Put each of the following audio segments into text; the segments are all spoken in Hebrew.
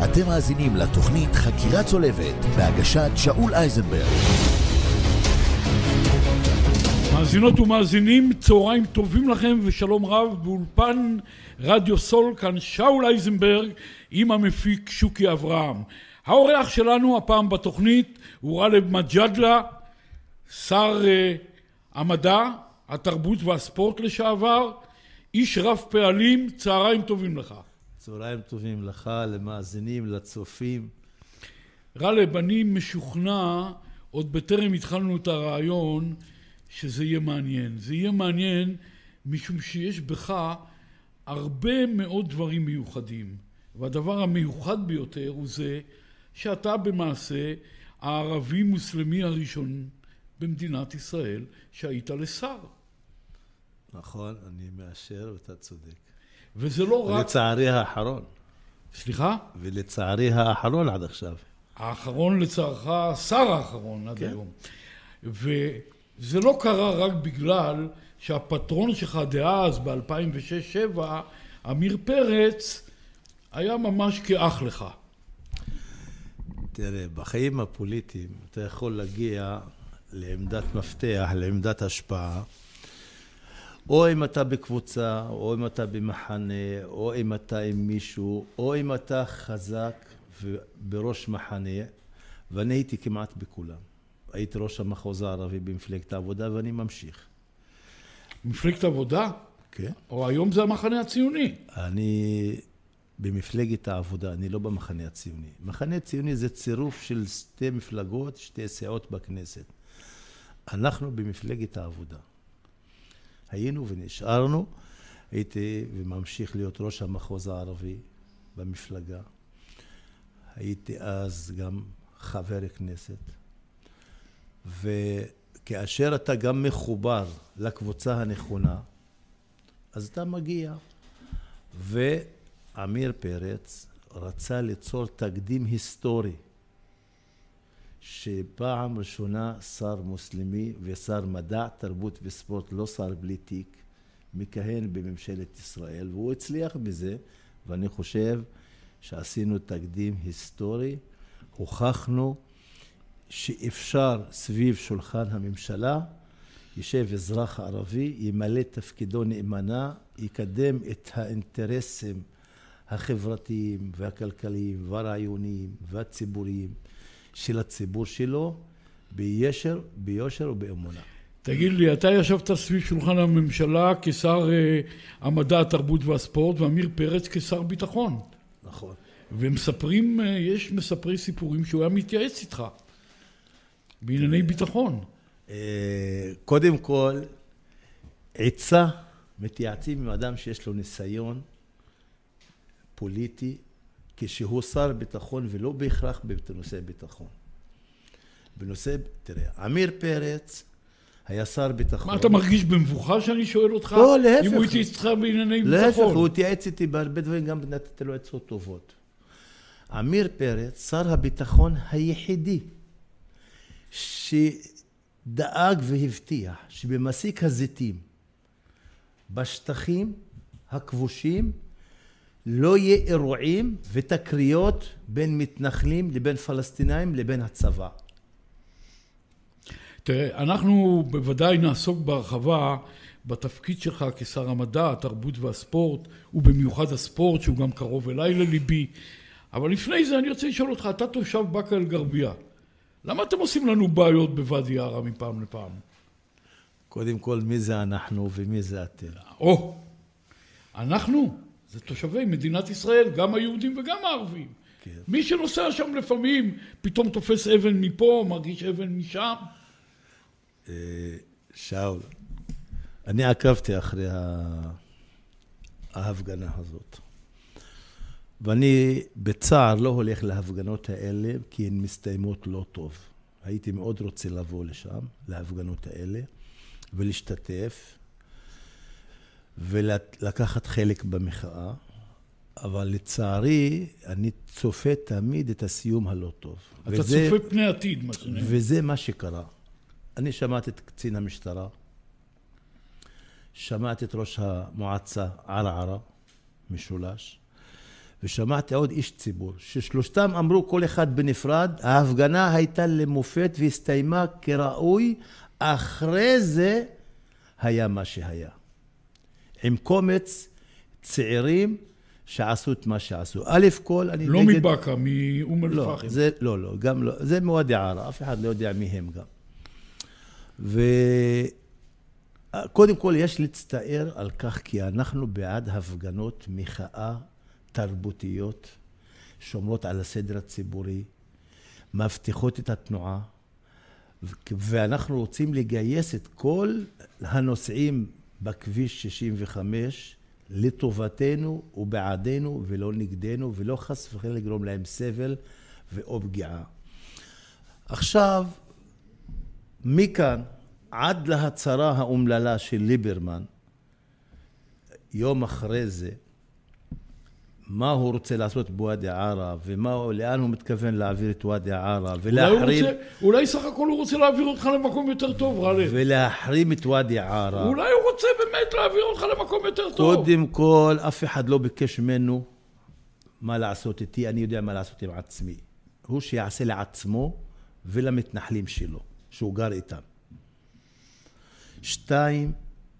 אתם מאזינים לתוכנית חקירה צולבת בהגשת שאול אייזנברג. מאזינות ומאזינים, צהריים טובים לכם ושלום רב. באולפן רדיו סול, כאן שאול אייזנברג עם המפיק שוקי אברהם. האורח שלנו הפעם בתוכנית הוא גאלב מג'אדלה, שר המדע, התרבות והספורט לשעבר, איש רב פעלים. צהריים טובים לך. צהריים טובים לך, למאזינים, לצופים. גאלב, אני משוכנע, עוד בטרם התחלנו את הרעיון, שזה יהיה מעניין. זה יהיה מעניין משום שיש בך הרבה מאוד דברים מיוחדים. והדבר המיוחד ביותר הוא זה שאתה במעשה הערבי מוסלמי הראשון במדינת ישראל שהיית לשר. נכון, אני מאשר ואתה צודק. וזה לא רק... ולצערי האחרון. סליחה? ולצערי האחרון עד עכשיו. האחרון לצערך, השר האחרון עד היום. וזה לא קרה רק בגלל שהפטרון שלך דאז ב-2006-2007, עמיר פרץ, היה ממש כאח לך. תראה, בחיים הפוליטיים אתה יכול להגיע לעמדת מפתח, לעמדת השפעה, או אם אתה בקבוצה, או אם אתה במחנה, או אם אתה עם מישהו, או אם אתה חזק ובראש מחנה, ואני הייתי כמעט בכולם. הייתי ראש המחוז הערבי במפלגת העבודה, ואני ממשיך. מפלגת העבודה? כן. או היום זה המחנה הציוני? אני במפלגת העבודה, אני לא במחנה הציוני. מחנה הציוני זה צירוף של שתי מפלגות, שתי סיעות בכנסת. אנחנו במפלגת העבודה. היינו ונשארנו, הייתי וממשיך להיות ראש המחוז הערבי במפלגה. הייתי אז גם חבר כנסת. וכאשר אתה גם מחובר לקבוצה הנכונה, אז אתה מגיע. ועמיר פרץ רצה ליצור תקדים היסטורי, שפעם ראשונה שר מוסלמי ושר מדע, תרבות וספורט, לא שר בלי תיק, מכהן בממשלת ישראל, והוא הצליח בזה, ואני חושב שעשינו תקדים היסטורי, הוכחנו שאפשר סביב שולחן הממשלה, ישב אזרח ערבי, ימלא תפקידו נאמנה, יקדם את האינטרסים החברתיים והכלכליים והרעיוניים והציבוריים של הציבור שלו, ביושר ובאמונה. תגיד לי, אתה ישבת סביב שולחן הממשלה כשר המדע, התרבות והספורט, ואמיר פרץ כשר ביטחון. נכון. ומספרים, יש מספרי סיפורים שהוא היה מתייעץ איתך בענייני ביטחון. קודם כל, עצה מתייעצים עם אדם שיש לו ניסיון פוליטי, כשהוא שר ביטחון ולא בהכרח בנושא ביטחון. תראה, עמיר פרץ היה שר ביטחון. מה, אתה מרגיש במבוכה שאני שואל אותך? לא, להפך. אם הוא איתי איתך בענייני ביטחון. להפך, הוא התייעץ איתי בהרבה דברים, גם נתתי לו עצות טובות. עמיר פרץ, שר הביטחון היחידי, שדאג והבטיח שבמסיק הזיתים, בשטחים הכבושים, לא יהיה אירועים ותקריות בין מתנחלים לבין פלסטינאים לבין הצבא. תראה, אנחנו בוודאי נעסוק בהרחבה בתפקיד שלך כשר המדע, התרבות והספורט, ובמיוחד הספורט שהוא גם קרוב אליי לליבי. אבל לפני זה אני רוצה לשאול אותך, אתה תושב באקה אל גרבייה. למה אתם עושים לנו בעיות בוואדי ערה מפעם לפעם? קודם כל, מי זה אנחנו ומי זה אתם? אנחנו? זה תושבי מדינת ישראל, גם היהודים וגם הערבים. כן. מי שנוסע שם לפעמים, פתאום תופס אבן מפה, מרגיש אבן משם. שאול, אני עקבתי אחרי ההפגנה הזאת. ואני בצער לא הולך להפגנות האלה, כי הן מסתיימות לא טוב. הייתי מאוד רוצה לבוא לשם, להפגנות האלה, ולהשתתף, ולקחת חלק במחאה, אבל לצערי אני צופה תמיד את הסיום הלא טוב. אתה צופה פני עתיד, מה שנראה. וזה מה שקרה. אני שמעתי את קצין המשטרה, שמעתי את ראש המועצה ערערה, משולש, ושמעתי עוד איש ציבור, ששלושתם אמרו כל אחד בנפרד, ההפגנה הייתה למופת והסתיימה כראוי, אחרי זה היה מה שהיה. עם קומץ צעירים שעשו את מה שעשו. א' כל, אני לא מבקה, מאום אל-פחם. לא, גם לא. זה מוואדי עארה, אף אחד לא יודע מי הם גם. וקודם כל יש להצטער על כך, כי אנחנו בעד הפגנות מחאה תרבותיות, שומרות על הסדר הציבורי, מבטיחות את התנועה, ואנחנו רוצים לגייס את כל הנוסעים בכביש 65 לטובתנו ובעדנו ולא נגדנו, ולא חס וחלילה לגרום להם סבל או פגיעה. עכשיו, מכאן עד להצהרה האומללה של ליברמן, יום אחרי זה, מה הוא רוצה לעשות בוואדי עארה, ולאן הוא מתכוון להעביר את וואדי עארה, ולהחרים... אולי סך הכל הוא רוצה להעביר אותך למקום יותר טוב, רלי. ולהחרים את וואדי עארה. אולי הוא רוצה באמת להעביר אותך למקום יותר טוב. קודם כל, אף אחד לא ביקש ממנו מה לעשות איתי, אני יודע מה לעשות עם עצמי. הוא שיעשה לעצמו ולמתנחלים שלו, שהוא גר איתם. 2,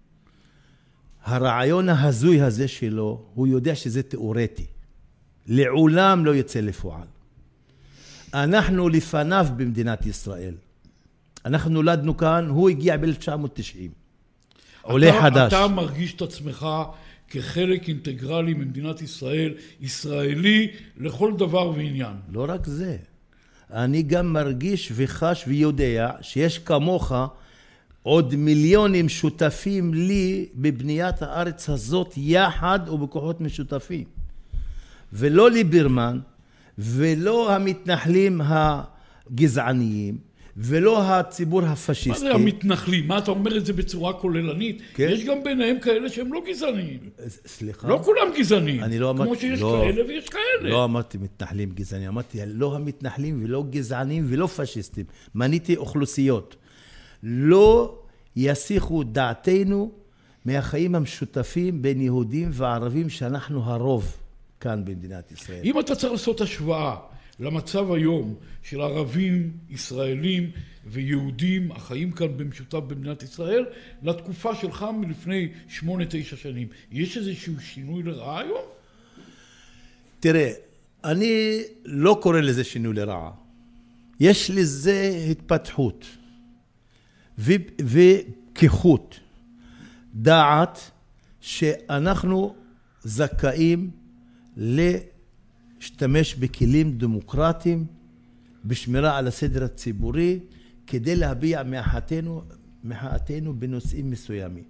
הרעיון ההזוי הזה שלו, הוא יודע שזה תיאורטי. לעולם לא יצא לפועל. אנחנו לפניו במדינת ישראל. אנחנו נולדנו כאן, הוא הגיע ב-1990. עולה חדש. אתה מרגיש את עצמך כחלק אינטגרלי ממדינת ישראל, ישראלי לכל דבר ועניין. לא רק זה. אני גם מרגיש וחש ויודע שיש כמוך עוד מיליונים שותפים לי בבניית הארץ הזאת יחד ובכוחות משותפים. ולא ליברמן, ולא המתנחלים הגזעניים, ולא הציבור הפשיסטי. מה זה המתנחלים? מה אתה אומר את זה בצורה כוללנית? כן? יש גם ביניהם כאלה שהם לא גזעניים. סליחה? לא כולם גזעניים. אני לא אמרתי... כמו שיש כאלה ויש כאלה. לא אמרתי מתנחלים גזעניים, אמרתי לא המתנחלים ולא גזענים ולא פשיסטים. מניתי אוכלוסיות. לא יסיחו דעתנו מהחיים המשותפים בין יהודים וערבים שאנחנו הרוב כאן במדינת ישראל. אם אתה צריך לעשות השוואה למצב היום של ערבים, ישראלים ויהודים החיים כאן במשותף במדינת ישראל, לתקופה שלך מלפני 8-9 שנים, יש איזשהו שינוי לרעה היום? תראה, אני לא קורא לזה שינוי לרעה. יש לזה התפתחות וכיחות דעת שאנחנו זכאים להשתמש בכלים דמוקרטיים בשמירה על הסדר הציבורי כדי להביע מחאתנו בנושאים מסוימים.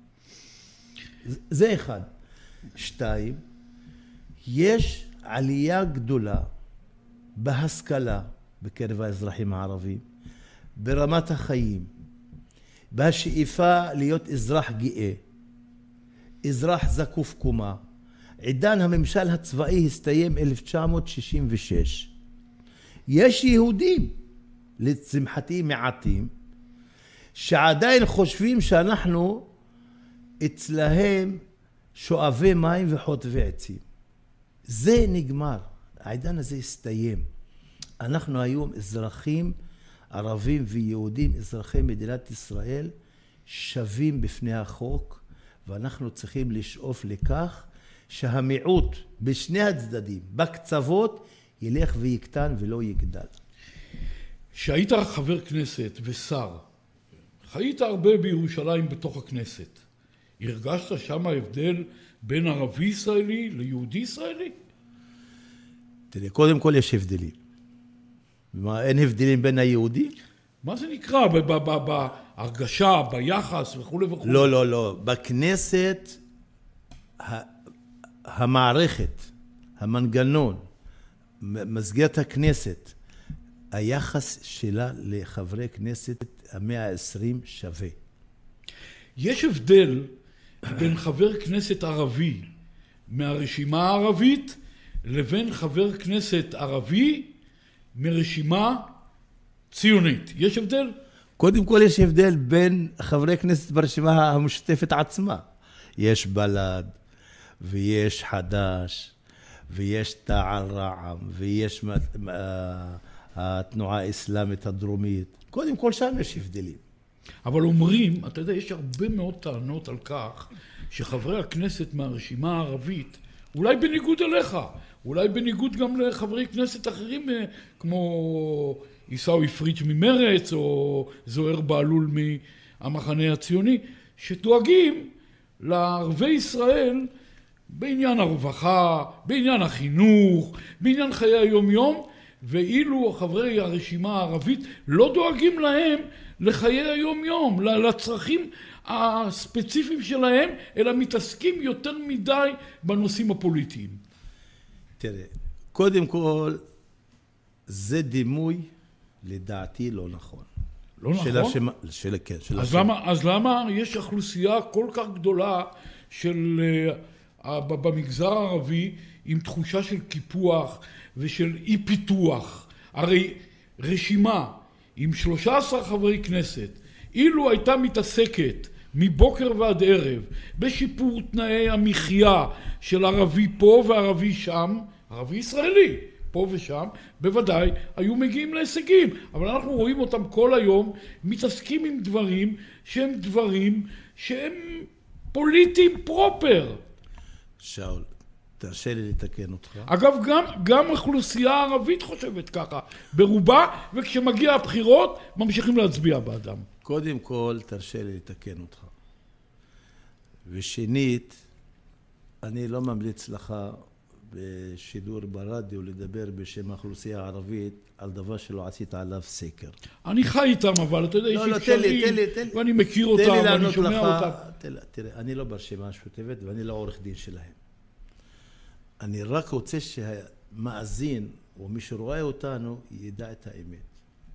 זה אחד. 2, יש עלייה גדולה בהשכלה בקרב האזרחים הערבים, ברמת החיים, בשאיפה להיות אזרח גאה, אזרח זקוף קומה. עידן הממשל הצבאי הסתיים 1966. יש יהודים, לשמחתי מעטים, שעדיין חושבים שאנחנו אצלהם שואבי מים וחוטבי עצים. זה נגמר. העידן הזה הסתיים. אנחנו היום אזרחים ערבים ויהודים, אזרחי מדינת ישראל, שווים בפני החוק, ואנחנו צריכים לשאוף לכך שהמיעוט בשני הצדדים, בקצוות, ילך ויקטן ולא יגדל. שהיית חבר כנסת ושר, חיית הרבה בירושלים בתוך הכנסת. הרגשת שם ההבדל בין ערבי ישראלי ליהודי ישראלי? תראה, קודם כל יש הבדלים. אין הבדלים בין היהודים? מה זה נקרא? בהרגשה, ביחס וכו' וכו'? לא. בכנסת, המערכת, המנגנון, מסגרת הכנסת, היחס שלה לחברי כנסת 120 שווה. יש הבדל בין חבר כנסת ערבי מהרשימה הערבית לבין חבר כנסת ערבי מרשימה ציונית. יש הבדל? קודם כל יש הבדל בין חברי כנסת ברשימה המשותפת עצמה. יש בל"ד ויש חד"ש ויש תע"ל רע"מ, ויש התנועה האסלאמית הדרומית. קודם כל שם יש הבדלים. אבל אומרים, אתה יודע, יש הרבה מאוד טענות על כך שחברי הכנסת מהרשימה הערבית, אולי בניגוד אליך, אולי בניגוד גם לחברי כנסת אחרים כמו עיסאווי פריג' ממרץ או זוהיר בהלול מהמחנה הציוני, שדואגים לערבי ישראל בעניין הרווחה, בעניין החינוך, בעניין חיי היום-יום, ואילו חברי הרשימה הערבית לא דואגים להם לחיי היום-יום, לצרכים הספציפיים שלהם, אלא מתעסקים יותר מדי בנושאים הפוליטיים. תראה, קודם כל, זה דימוי לדעתי לא נכון. לא נכון? כן, אז למה יש אוכלוסייה כל כך גדולה של במגזר הערבי עם תחושה של קיפוח ושל אי פיתוח? הרי רשימה עם 13 חברי כנסת, אילו הייתה מתעסקת מבוקר ועד ערב בשיפור תנאי המחיה של ערבי פה וערבי שם, ערבי ישראלי פה ושם, בוודאי היו מגיעים להישגים. אבל אנחנו רואים אותם כל היום מתעסקים עם דברים שהם פוליטיים פרופר. שאול, תרשה לי לתקן אותך. אגב, גם אוכלוסייה הערבית חושבת ככה, ברובה, וכשמגיע הבחירות, ממשיכים להצביע בעדם. קודם כל, תרשה לי לתקן אותך. ושנית, אני לא ממליץ לך בשידור ברדיו לדבר בשם האוכלוסייה הערבית על דבר שלא עשית עליו סקר. אני חי איתם, אבל אתה יודע, יש אפשרים, ואני מכיר אותם, ואני שומע אותם. תראה, אני לא ברשימה המשותפת, ואני לא עורך דין שלהם. אני רק רוצה שהמאזין, או מי שרואה אותנו, ידע את האמת.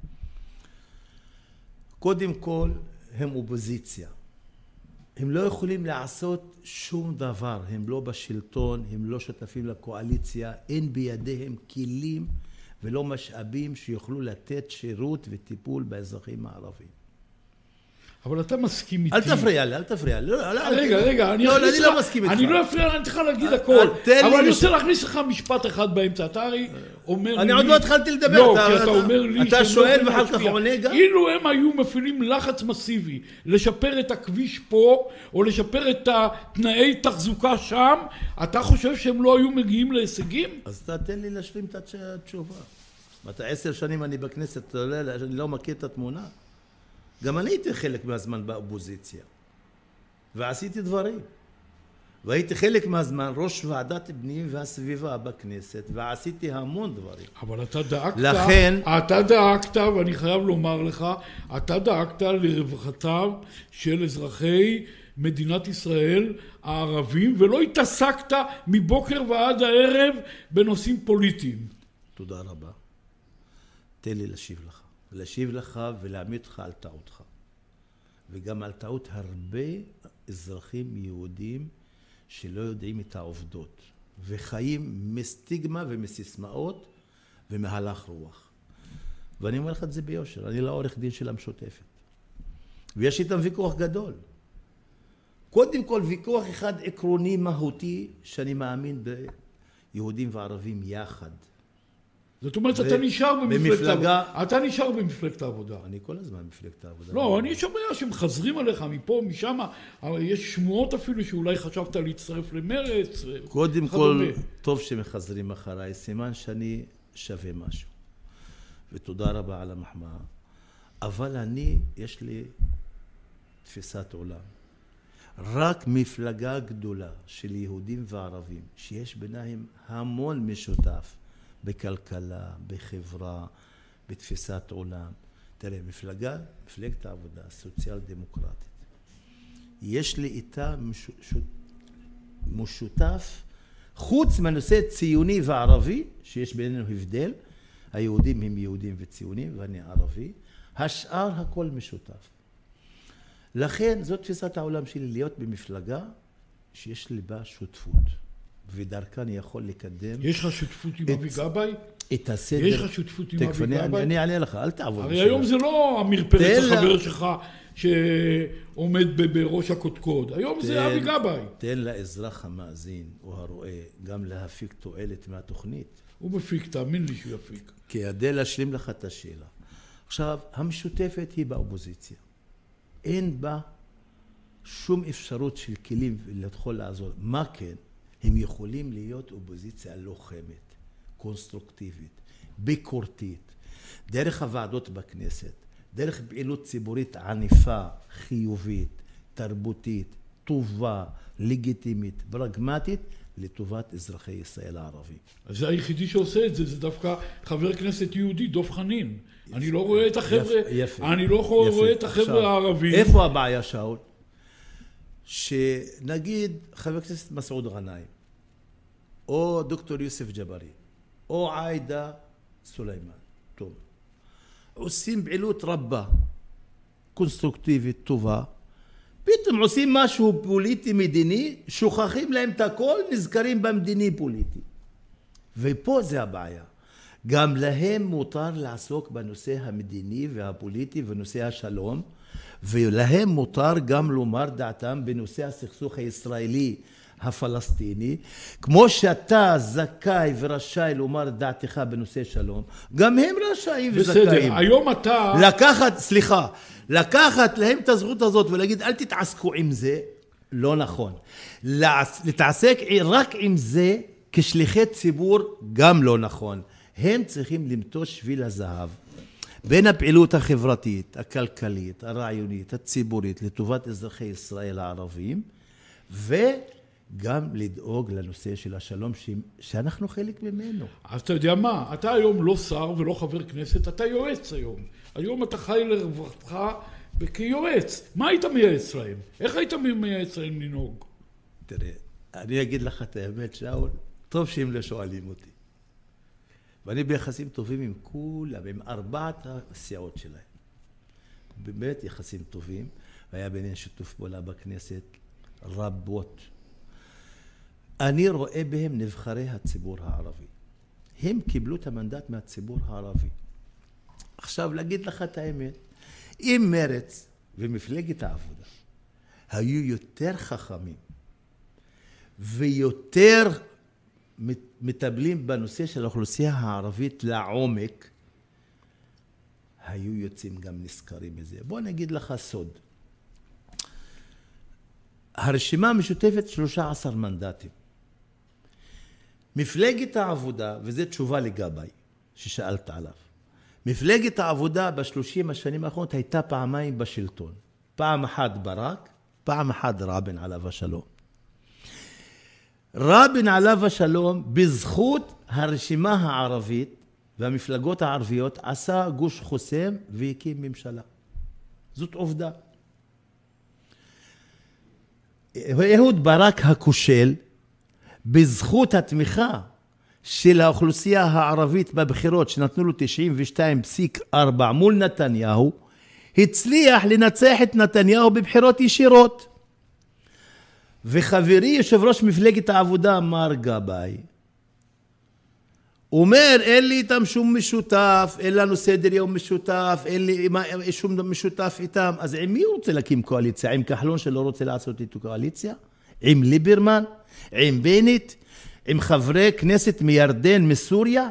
קודם כל, הם אופוזיציה. הם לא יכולים לעשות שום דבר. הם לא בשלטון, הם לא שותפים לקואליציה. אין בידיהם כלים ולא משאבים שיוכלו לתת שירות וטיפול באזרחים הערבים. אבל אתה מסכים איתי. אל תפריע לי. רגע, אני לא מסכים איתך. אני לא אפריע, אני צריך להגיד הכל. אבל אני רוצה להכניס לך משפט אחד באמצע. אתה הרי אומר לי... אני עוד לא התחלתי לדבר. לא, כי אתה אומר לי... אתה שואל ואחר כך עונה גם? אילו הם היו מפעילים לחץ מסיבי לשפר את הכביש פה, או לשפר את תנאי תחזוקה שם, אתה חושב שהם לא היו מגיעים להישגים? אז תן לי להשלים את התשובה. אתה 10 שנים אני בכנסת, אני לא מכיר את התמונה. גם אני הייתי חלק מהזמן באופוזיציה, ועשיתי דברים. והייתי חלק מהזמן ראש ועדת פנים והסביבה בכנסת, ועשיתי המון דברים. אבל אתה דאגת, לכן... אתה דאגת, ואני חייב לומר לך, אתה דאגת לרווחתם של אזרחי מדינת ישראל הערבים, ולא התעסקת מבוקר ועד הערב בנושאים פוליטיים. תודה רבה. תן לי להשיב לך ולהעמיד לך על טעותך. וגם על טעות הרבה אזרחים יהודים שלא יודעים את העובדות, וחיים מסטיגמה ומסיסמאות ומהלך רוח. ואני אומר לך את זה ביושר, אני לא עורך דין של המשותפת. ויש איתם ויכוח גדול. קודם כל ויכוח אחד עקרוני מהותי, שאני מאמין ביהודים וערבים יחד. זאת אומרת, אתה נשאר במפלגת העבודה. אני כל הזמן במפלגת העבודה. לא, אני שומע שמחזרים עליך מפה, משם, יש שמועות אפילו שאולי חשבת להצטרף למרץ. קודם כל, טוב שמחזרים אחריי, סימן שאני שווה משהו. ותודה רבה על המחמאה. אבל יש לי תפיסת עולם. רק מפלגה גדולה של יהודים וערבים, שיש ביניהם המון משותף, בכלכלה, בחברה, בתפיסת עולם. תראה, מפלגת העבודה, סוציאל דמוקרטית. יש לי איתה משותף, חוץ מהנושא ציוני וערבי, שיש בינינו הבדל, היהודים הם יהודים וציונים, ואני ערבי, השאר הכל משותף. לכן, זאת תפיסת העולם שלי, להיות במפלגה שיש לי בה שותפות. ודרכן יכול לקדם... יש לך שותפות עם אבי גבאי? את הסדר... יש לך שותפות עם אבי גבאי? אני אענה לך, אל תעבוד. הרי היום זה לא אמיר פרץ החבר שלך שעומד בראש הקודקוד. היום זה אבי גבאי. תן לאזרח המאזין או הרואה גם להפיק תועלת מהתוכנית. הוא מפיק, תאמין לי שהוא יפיק. כדי להשלים לך את השאלה. עכשיו, המשותפת היא באופוזיציה. אין בה שום אפשרות של כלים לדחול לעזור. מה כן? הם יכולים להיות אופוזיציה לוחמת, קונסטרוקטיבית, ביקורתית, דרך הוועדות בכנסת, דרך פעילות ציבורית ענפה, חיובית, תרבותית, טובה, לגיטימית, פרגמטית, לטובת אזרחי ישראל הערבים. אז זה היחידי שעושה את זה, זה דווקא חבר כנסת יהודי, דב חנין. אני לא רואה את החבר'ה, אני לא רואה את החבר'ה הערבים. איפה הבעיה, שאול? שנגיד חבר הכנסת מסעוד גנאים, או דוקטור יוסף ג'בארי, או עאידה סולימאן, טוב, עושים פעילות רבה, קונסטרוקטיבית, טובה, פתאום עושים משהו פוליטי מדיני, שוכחים להם את הכל, נזכרים במדיני פוליטי. ופה זה הבעיה. גם להם מותר לעסוק בנושא המדיני והפוליטי ונושא השלום, ולהם מותר גם לומר דעתם בנושא הסכסוך הישראלי הפלסטיני, כמו שאתה זכאי ורשאי לומר דעתך בנושא שלום, גם הם רשאים וזכאים. בסדר, היום אתה... לקחת להם את הזכות הזאת ולהגיד אל תתעסקו עם זה, לא נכון. להתעסק רק עם זה כשליחי ציבור גם לא נכון. הם צריכים למצוא שביל הזהב בין הפעילות החברתית, הכלכלית, הרעיונית, הציבורית, לטובת אזרחי ישראל הערבים, וגם לדאוג לנושא של השלום שאנחנו חלק ממנו. אז אתה יודע מה, אתה היום לא שר ולא חבר כנסת, אתה יועץ היום. היום אתה חי לרווחתך כיועץ. מה היית מייעץ להם? איך היית מייעץ להם לנהוג? תראה, אני אגיד לך את האמת, שאול, טוב שהם לא שואלים אותי. ואני ביחסים טובים עם כולם, עם 4 הסיעות שלהם. באמת יחסים טובים, והיה ביניהם שיתוף פעולה בכנסת רבות. אני רואה בהם נבחרי הציבור הערבי. הם קיבלו את המנדט מהציבור הערבי. עכשיו, להגיד לך את האמת, אם מרץ ומפלגת העבודה היו יותר חכמים ויותר מטפלים בנושא של האוכלוסייה הערבית לעומק, היו יוצאים גם נזכרים מזה. בוא נגיד לך סוד. הרשימה המשותפת 13 מנדטים. מפלגת העבודה, וזו תשובה לגבי ששאלת עליו, מפלגת העבודה ב30 השנים האחרונות הייתה פעמיים בשלטון. פעם אחת ברק, פעם אחת רבין עליו השלום. רבין עליו השלום, בזכות הרשימה הערבית והמפלגות הערביות, עשה גוש חוסם והקים ממשלה. זאת עובדה. אהוד ברק הכושל, בזכות התמיכה של האוכלוסייה הערבית בבחירות שנתנו לו 92.4 מול נתניהו, הצליח לנצח את נתניהו בבחירות ישירות. וחברי יושב ראש מפלגת העבודה מר גבאי אומר אין לי איתם שום משותף, אין לנו סדר יום משותף, אין לי שום משותף איתם. אז עם מי הוא רוצה להקים קואליציה? עם כחלון שלא רוצה לעשות איתו קואליציה? עם ליברמן? עם בנט? עם חברי כנסת מירדן, מסוריה?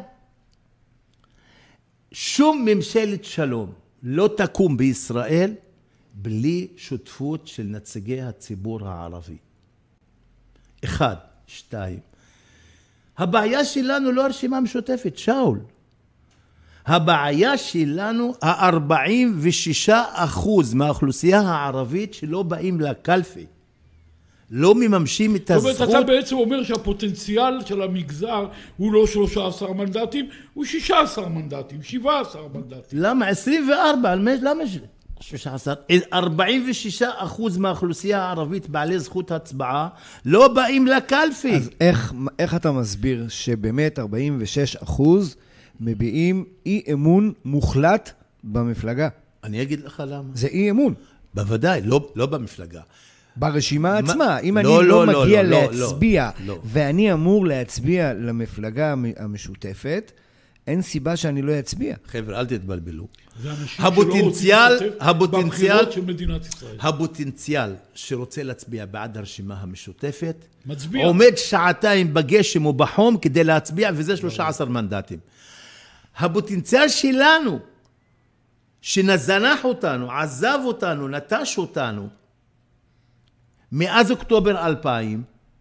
שום ממשלת שלום לא תקום בישראל בלי שותפות של נציגי הציבור הערבי. 1, 2. הבעיה שלנו לא הרשימה המשותפת, שאול. הבעיה שלנו 46% מהאוכלוסייה הערבית שלא באים לקלפי. לא מממשים את הזכות. זאת אומרת, אתה בעצם אומר שהפוטנציאל של המגזר הוא לא 13 מנדטים, הוא 16 מנדטים, 17 מנדטים. למה? 24, למה 16? 46% מהאוכלוסייה הערבית בעלי זכות הצבעה לא באים לקלפי. אז איך אתה מסביר שבאמת 46% מביעים אי אמון מוחלט במפלגה? אני אגיד לך למה. זה אי אמון. בוודאי, לא במפלגה. ברשימה עצמה, אם אני לא מגיע להצביע, ואני אמור להצביע למפלגה המשותפת, אין סיבה שאני לא אצביע. חבר'ה, אל תתבלבלו. זה אנשים שלא רוצים להשתתף בבחירות של מדינת ישראל. הפוטנציאל שרוצה להצביע בעד הרשימה המשותפת, מצביע. עומד שעתיים בגשם ובחום כדי להצביע, וזה 13 מנדטים. הפוטנציאל שלנו, שנזנח אותנו, עזב אותנו, נטש אותנו, מאז אוקטובר 2000,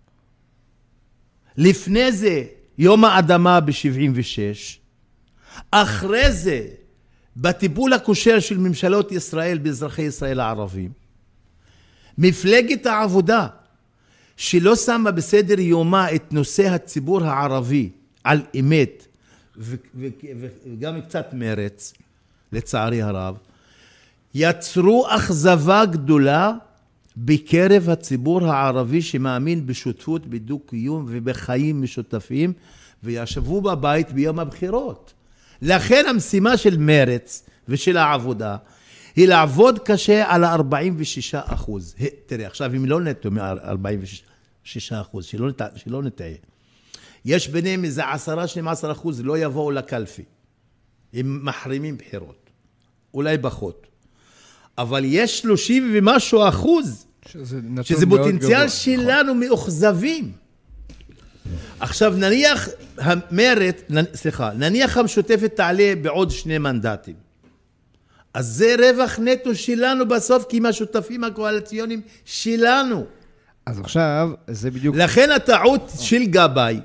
לפני זה יום האדמה ב-76, אחרי זה בטיפול הכושר של ממשלות ישראל באזרחי ישראל הערבים, מפלגת העבודה שלא שמה בסדר יומה את נושא הציבור הערבי על אמת, וגם קצת מרץ, לצערי הרב, יצרו אכזבה גדולה בקרב הציבור הערבי שמאמין בשותפות, בדו-קיום ובחיים משותפים, וישבו בבית ביום הבחירות. לכן המשימה של מרץ ושל העבודה היא לעבוד קשה על ה-46%. תראה, עכשיו אם לא נטו מ-46%, שלא נטעה. יש ביניהם איזה 10-12% לא יבואו לקלפי. הם מחרימים בחירות. אולי פחות. אבל יש 30 ומשהו אחוז, שזה פוטנציאל שלנו מאוכזבים. עכשיו נניח המשותפת תעלה בעוד 2 מנדטים. אז זה רווח נטו שלנו בסוף, כי עם השותפים הקואליציוניים שלנו. אז עכשיו, זה בדיוק... לכן הטעות של גבאי,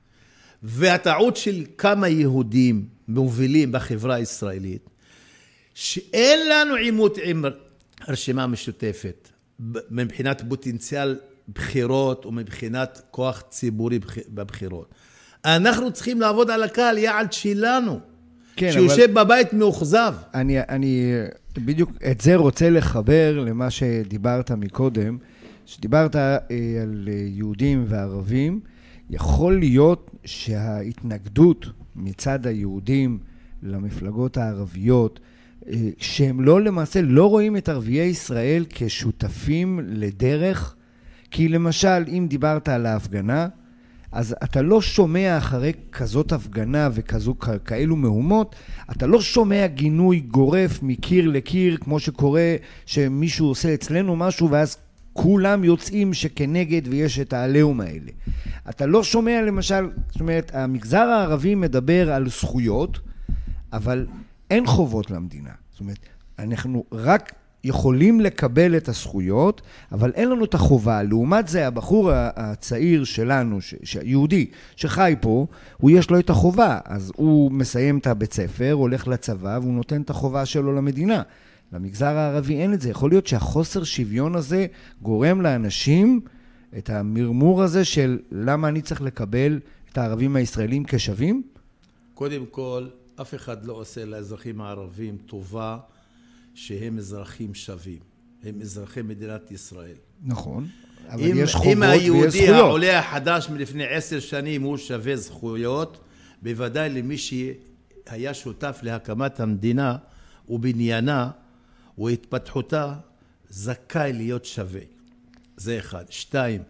והטעות של כמה יהודים מובילים בחברה הישראלית, שאין לנו עימות עם הרשימה המשותפת, מבחינת פוטנציאל בחירות ומבחינת כוח ציבורי בבחירות. אנחנו צריכים לעבוד על הקהל יעד שלנו, כן, שיושב בבית מאוכזב. אני בדיוק את זה רוצה לחבר למה שדיברת מקודם, שדיברת על יהודים וערבים. יכול להיות שההתנגדות מצד היהודים למפלגות הערביות, שהם לא למעשה לא רואים את ערביי ישראל כשותפים לדרך, כי למשל אם דיברת על ההפגנה, אז אתה לא שומע אחרי כזאת הפגנה וכאלו מהומות, אתה לא שומע גינוי גורף מקיר לקיר, כמו שקורה שמישהו עושה אצלנו משהו ואז כולם יוצאים שכנגד ויש את העליהום האלה. אתה לא שומע למשל, זאת אומרת, המגזר הערבי מדבר על זכויות, אבל אין חובות למדינה. זאת אומרת, אנחנו רק יכולים לקבל את הזכויות, אבל אין לנו את החובה. לעומת זה, הבחור הצעיר שלנו, יהודי, שחי פה, הוא יש לו את החובה. אז הוא מסיים את הבית ספר, הולך לצבא, והוא נותן את החובה שלו למדינה. למגזר הערבי אין את זה. יכול להיות שהחוסר שוויון הזה גורם לאנשים את המרמור הזה של למה אני צריך לקבל את הערבים הישראלים כשווים? קודם כל, אף אחד לא עושה לאזרחים הערבים טובה שהם אזרחים שווים. הם אזרחי מדינת ישראל. נכון, אבל יש חובות ויש זכויות. אם היהודי העולה החדש מלפני 10 שנים הוא שווה זכויות, בוודאי למי שהיה שותף להקמת המדינה ובניינה והתפתחותה, זכאי להיות שווה. זה 1. 2.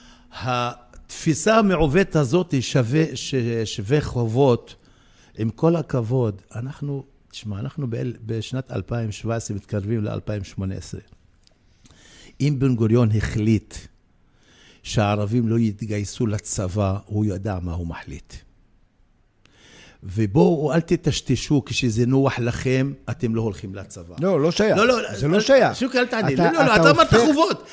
התפיסה המעוות הזאת היא שווה חובות. עם כל הכבוד, אנחנו בשנת 2017 מתקרבים ל-2018. אם בן גוריון החליט שהערבים לא יתגייסו לצבא, הוא ידע מה הוא מחליט. ובואו, אל תטשטשו, כשזה נוח לכם, אתם לא הולכים לצבא. לא, לא שייך. זה לא שייך. שוק, אל תעני. לא, אתה אמרת חובות.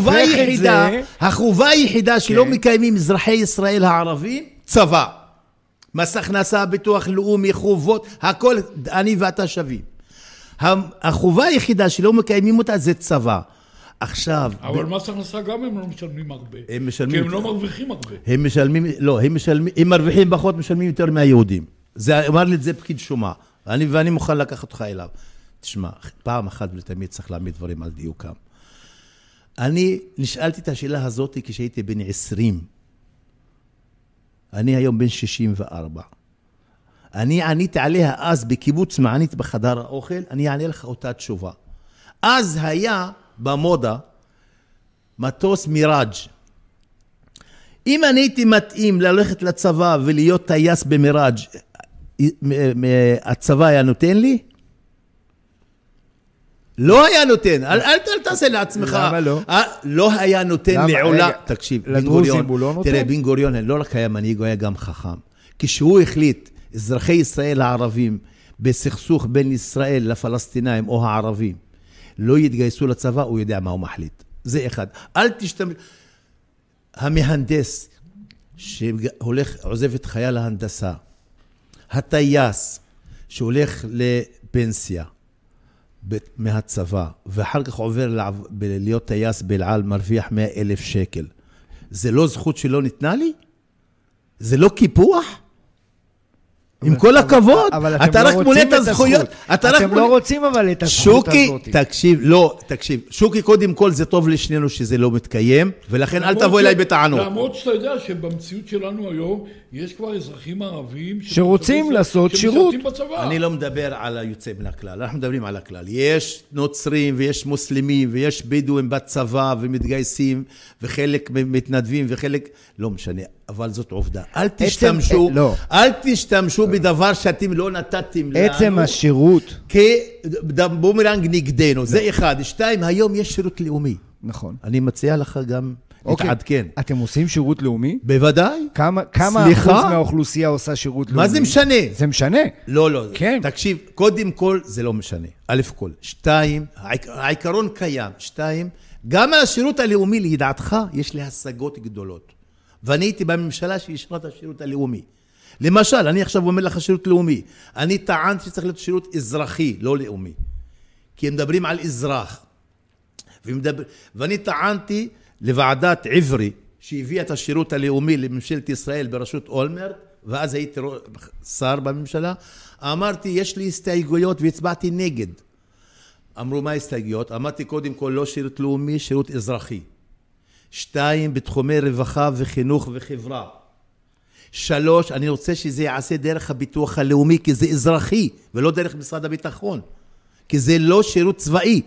החובה היחידה שלא מקיימים אזרחי ישראל הערבים, צבא. מס הכנסה, ביטוח לאומי, חובות, הכל, אני ואתה שווים. החובה היחידה שלא מקיימים אותה זה צבא. עכשיו... אבל מס הכנסה גם הם לא משלמים הרבה. הם משלמים... כי הם לא מרוויחים הרבה. הם משלמים, לא, הם מרוויחים פחות, משלמים יותר מהיהודים. זה אמר לי את זה פקיד שומה. ואני מוכן לקחת אותך אליו. תשמע, פעם אחת ולתמיד צריך להעמיד דברים על דיוקם. אני נשאלתי את השאלה הזאת כשהייתי בן 20. אני היום בן 64. אני עניתי עליה אז בקיבוץ מענית בחדר האוכל, אני אענה לך אותה תשובה. אז היה במודה מטוס מיראג'. אם אני הייתי מתאים ללכת לצבא ולהיות טייס במיראג', הצבא היה נותן לי? לא היה נותן, אל תעשה לעצמך. למה לא? לא היה נותן לעולה. תקשיב, לדרוזים הוא לא נותן? תראה, בן גוריון לא רק היה מנהיג, הוא היה גם חכם. כשהוא החליט, אזרחי ישראל הערבים, בסכסוך בין ישראל לפלסטינאים או הערבים, לא יתגייסו לצבא, הוא יודע מה הוא מחליט. זה אחד. אל תשתמש... המהנדס שהולך, עוזב את חייל ההנדסה, הטייס שהולך לפנסיה מהצבא, ואחר כך עובר להיות טייס בלעל, מרוויח 100,000 שקל. זה לא זכות שלא ניתנה לי? זה לא קיפוח? עם כל הכבוד, אתה רק מונה את הזכויות. אתם לא רוצים אבל את הזכות הזאת. תקשיב, שוקי, קודם כל זה טוב לשנינו שזה לא מתקיים, ולכן אל תבוא אליי בטענות. למרות שאתה יודע שבמציאות שלנו היום, יש כבר אזרחים ערבים שרוצים לעשות שירות. אני לא מדבר על היוצא מן הכלל, אנחנו מדברים על הכלל. יש נוצרים ויש מוסלמים ויש בדואים בצבא ומתגייסים, וחלק מתנדבים וחלק, לא משנה. אבל זאת עובדה. אל תשתמשו בדבר שאתם לא נתתם לנו. עצם השירות. כבומרנג נגדנו. זה אחד. שתיים, היום יש שירות לאומי. נכון. אני מציע לך גם להתעדכן. אתם עושים שירות לאומי? בוודאי. כמה אחוז מהאוכלוסייה עושה שירות לאומי? מה זה משנה? זה משנה. לא. כן. תקשיב, קודם כל זה לא משנה. א' כל. שתיים, העיקרון קיים. שתיים, גם על השירות הלאומי לידעתך יש לי השגות גדולות. ואני הייתי בממשלה שאישרה את השירות הלאומי. למשל, אני עכשיו אומר לך שירות לאומי. אני טענתי שצריך להיות שירות אזרחי, לא לאומי. כי הם מדברים על אזרח. ואני טענתי לוועדת עברי, שהביאה את השירות הלאומי לממשלת ישראל בראשות אולמרט, ואז הייתי שר בממשלה, אמרתי, יש לי הסתייגויות והצבעתי נגד. אמרו, מה הסתייגויות? אמרתי, קודם כל, לא שירות לאומי, שירות אזרחי. 2, בתחומי רווחה וחינוך וחברה. 3, אני רוצה שזה יעשה דרך הביטוח הלאומי, כי זה אזרחי, ולא דרך משרד הביטחון. כי זה לא שירות צבאי.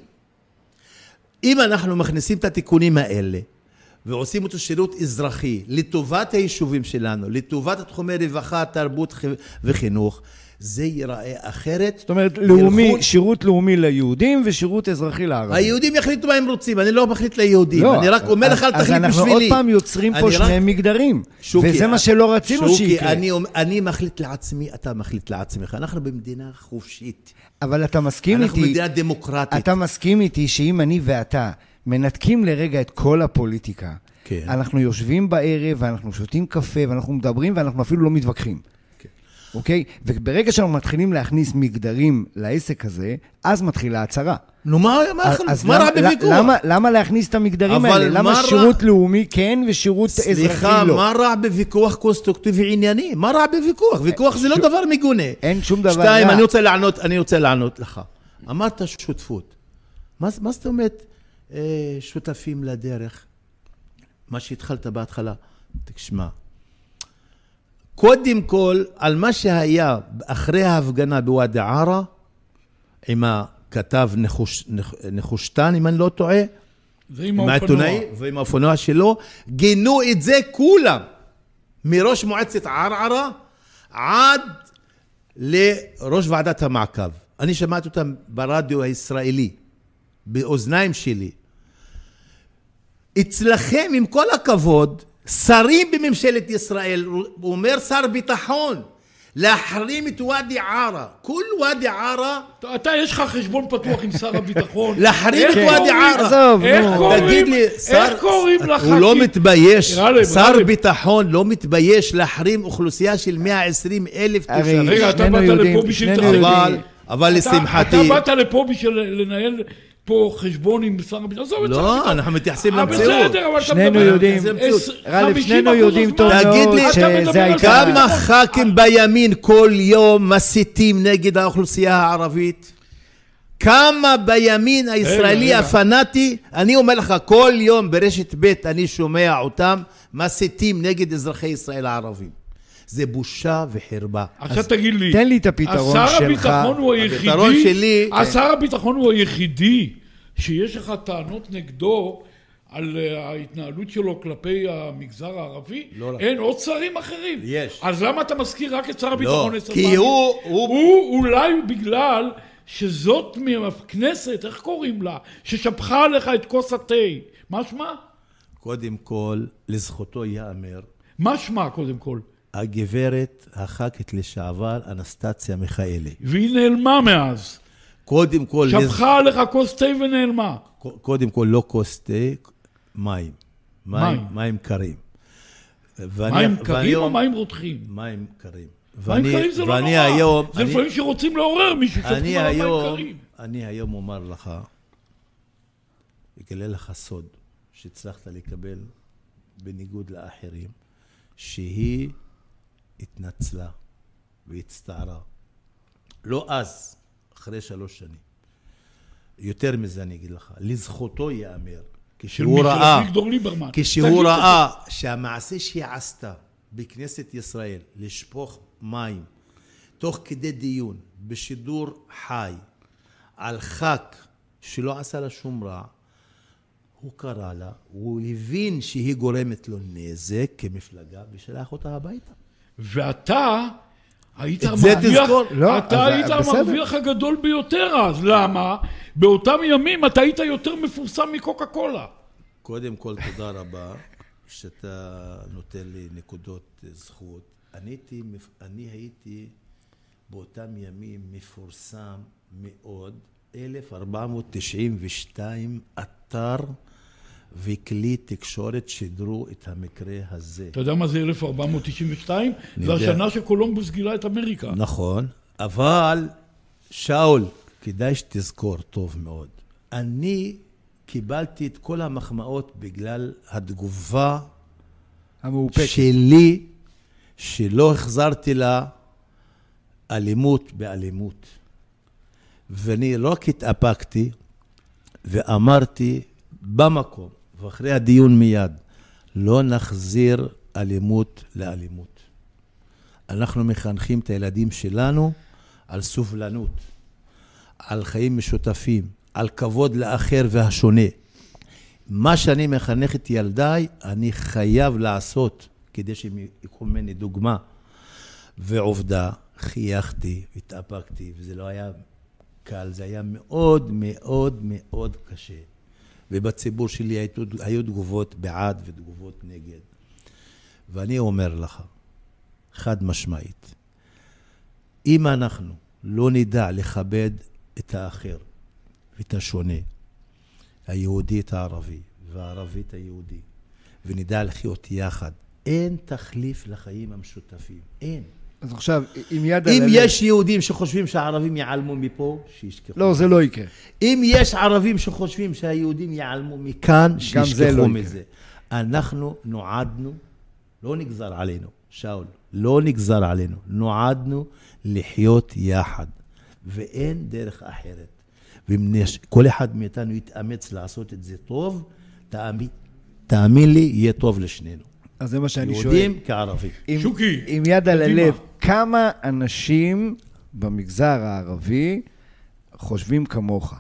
אם אנחנו מכניסים את התיקונים האלה, ועושים אותו שירות אזרחי, לטובת היישובים שלנו, לטובת תחומי רווחה, תרבות וחינוך, זה ייראה אחרת. זאת אומרת, שירות לאומי ליהודים ושירות אזרחי לערבים. היהודים יחליטו מה הם רוצים, אני לא מחליט ליהודים. אני רק אומר לך, אל תחליט בשבילי. אז אנחנו עוד פעם יוצרים פה שני מגדרים. וזה מה שלא רצינו שיקרה. אני מחליט לעצמי, אתה מחליט לעצמך. אנחנו במדינה חופשית. אבל אתה מסכים איתי... אנחנו במדינה דמוקרטית. אתה מסכים איתי שאם אני ואתה מנתקים לרגע את כל הפוליטיקה, אנחנו יושבים בערב ואנחנו שותים קפה ואנחנו מדברים ואנחנו אפילו לא מתווכחים. אוקיי? וברגע שאנחנו מתחילים להכניס מגדרים לעסק הזה, אז מתחילה הצהרה. נו, מה רע בוויכוח? למה להכניס את המגדרים האלה? למה שירות לאומי כן ושירות אזרחי לא? סליחה, מה רע בוויכוח קונסטרוקטיבי ענייני? מה רע בוויכוח? ויכוח זה לא דבר מגונה. אין שום דבר רע. 2, אני רוצה לענות לך. אמרת שותפות. מה זאת אומרת שותפים לדרך? מה שהתחלת בהתחלה. תשמע. קודם כל, על מה שהיה אחרי ההפגנה בוואדי ערה, עם הכתב נחושתן, אם אני לא טועה, ועם האופנוע. ועם האופנוע שלו, גינו את זה כולם, מראש מועצת ערערה, עד לראש ועדת המעקב. אני שמעתי אותם ברדיו הישראלי, באוזניים שלי. אצלכם, עם כל הכבוד, שרים בממשלת ישראל, הוא אומר שר ביטחון, להחרים את ואדי ערה. כל ואדי ערה... אתה יש לך חשבון פתוח עם שר הביטחון. להחרים את ואדי ערה. איך קוראים לך? הוא לא מתבייש. שר ביטחון לא מתבייש להחרים אוכלוסייה של 120,000 תושבים. רגע, אתה באת לפה בשביל אבל לשמחתי... אתה באת לפה בשביל לנהל... פה חשבון עם שר הביטחון. לא, אנחנו מתייחסים למציאות. שנינו יודעים טוב מאוד שזה העיקר. כמה ח"כים בימין כל יום מסיתים נגד האוכלוסייה הערבית? כמה בימין הישראלי הפנאטי? אני אומר לך, כל יום ברשת ב' אני שומע אותם מסיתים נגד אזרחי ישראל הערבים. זה בושה וחרבה. עכשיו תגיד לי, תן לי את הפתרון שלך. שר הביטחון הוא היחידי שיש לך טענות נגדו על ההתנהלות שלו כלפי המגזר הערבי? לא רק. אין עוד שרים אחרים? יש. אז למה אתה מזכיר רק את שר הביטחון? לא, כי הוא אולי בגלל שזאת מהכנסת, איך קוראים לה? ששפכה עליך את כוס התה. מה שמה? קודם כל, לזכותו יאמר, מה שמה קודם כל? הגברת הח"כית לשעבר אנסטסיה מיכאלי. והיא נעלמה מאז. קודם כל, שפכה עליך כוס תה ונעלמה. קודם כל לא כוס תה, מים. מים קרים. מים קרים או מים רותחים? מים קרים. מים קרים זה לא נורא. זה לפעמים שרוצים לעורר מישהו שפכה על מים קרים. אני היום אומר לך, אגלה לך סוד שהצלחת לקבל בניגוד לאחרים, שהיא התנצלה והצטערה. לא אז, אחרי 3 שנים. יותר מזה אני אגיד לך, לזכותו יאמר, כשהוא ראה שהמעשה שהיא עשתה בכנסת ישראל, לשפוך מים, תוך כדי דיון, בשידור חי, על ח"כ שלא עשה לה שום רע, הוא קרא לה, הוא הבין שהיא גורמת לו נזק כמפלגה, ושלח אותה הביתה. ואתה היית המרוויח הגדול ביותר אז. למה? באותם ימים אתה היית יותר מפורסם מקוקה קולה. קודם כל, תודה רבה שאתה נותן לי נקודות זכות. אני הייתי באותם ימים מפורסם מאוד, 1492 אתר וכלי תקשורת שידרו את המקרה הזה. אתה יודע מה זה 1492? זה השנה שקולומבוס גילה את אמריקה. נכון, אבל שאול, כדאי שתזכור טוב מאוד. אני קיבלתי את כל המחמאות בגלל התגובה המאופקת שלי, שלא החזרתי לה אלימות באלימות. ואני רק התאפקתי ואמרתי במקום, ואחרי הדיון מיד, לא נחזיר אלימות לאלימות. אנחנו מחנכים את הילדים שלנו על סובלנות, על חיים משותפים, על כבוד לאחר והשונה. מה שאני מחנך את ילדיי, אני חייב לעשות כדי שהם יקחו ממני דוגמה. ועובדה, חייכתי, התאפקתי, וזה לא היה קל, זה היה מאוד מאוד מאוד קשה. ובציבור שלי היו תגובות בעד ותגובות נגד. ואני אומר לך, חד משמעית, אם אנחנו לא נדע לכבד את האחר ואת השונה, היהודי את הערבי והערבי את היהודי, ונדע לחיות יחד, אין תחליף לחיים המשותפים, אין. אז עכשיו, אם יש יהודים שחושבים שהערבים יעלמו מפה, שישכחו. לא, זה לא יקרה. אם יש ערבים שחושבים שהיהודים יעלמו מכאן, שישכחו מזה. אנחנו נועדנו, לא נגזר עלינו, שאול, לא נגזר עלינו, נועדנו לחיות יחד, ואין דרך אחרת. ואם כל אחד מאיתנו יתאמץ לעשות את זה טוב, תאמין לי, יהיה טוב לשנינו. אז זה מה שאני שואל. יהודים כערבים. שוקי. עם יד על הלב, כמה אנשים במגזר הערבי חושבים כמוך?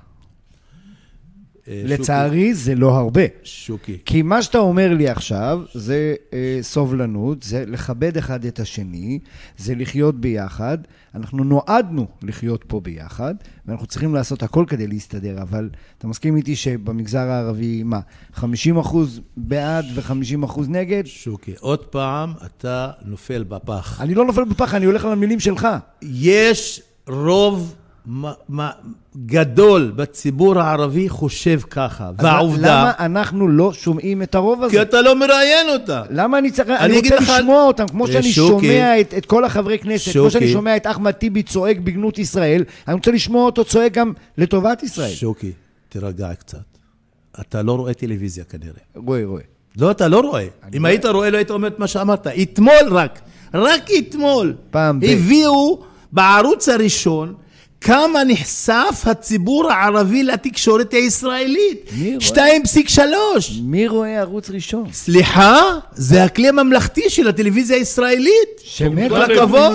לצערי זה לא הרבה. שוקי. כי מה שאתה אומר לי עכשיו זה סובלנות, זה לכבד אחד את השני, זה לחיות ביחד. אנחנו נועדנו לחיות פה ביחד, ואנחנו צריכים לעשות הכל כדי להסתדר, אבל אתה מסכים איתי שבמגזר הערבי, מה, 50% בעד ו50% נגד? שוקי, עוד פעם אתה נופל בפח. אני לא נופל בפח, אני הולך על המילים שלך. יש רוב גדול בציבור הערבי חושב ככה, והעובדה... למה אנחנו לא שומעים את הרוב הזה? כי אתה לא מראיין אותה. למה אני רוצה לשמוע אותם, כמו שאני שומע את כל החברי כנסת, כמו שאני שומע את אחמד טיבי צועק בגנות ישראל, אני רוצה לשמוע אותו צועק גם לטובת ישראל. שוקי, תרגע קצת. אתה לא רואה טלוויזיה כנראה. רואה. לא, אתה לא רואה. אם היית רואה, לא היית אומר את מה שאמרת. אתמול רק אתמול, הביאו בערוץ הראשון, כמה נחשף הציבור הערבי לתקשורת הישראלית? 2.3. מי רואה ערוץ ראשון? סליחה, זה הכלי הממלכתי של הטלוויזיה הישראלית. כל הכבוד.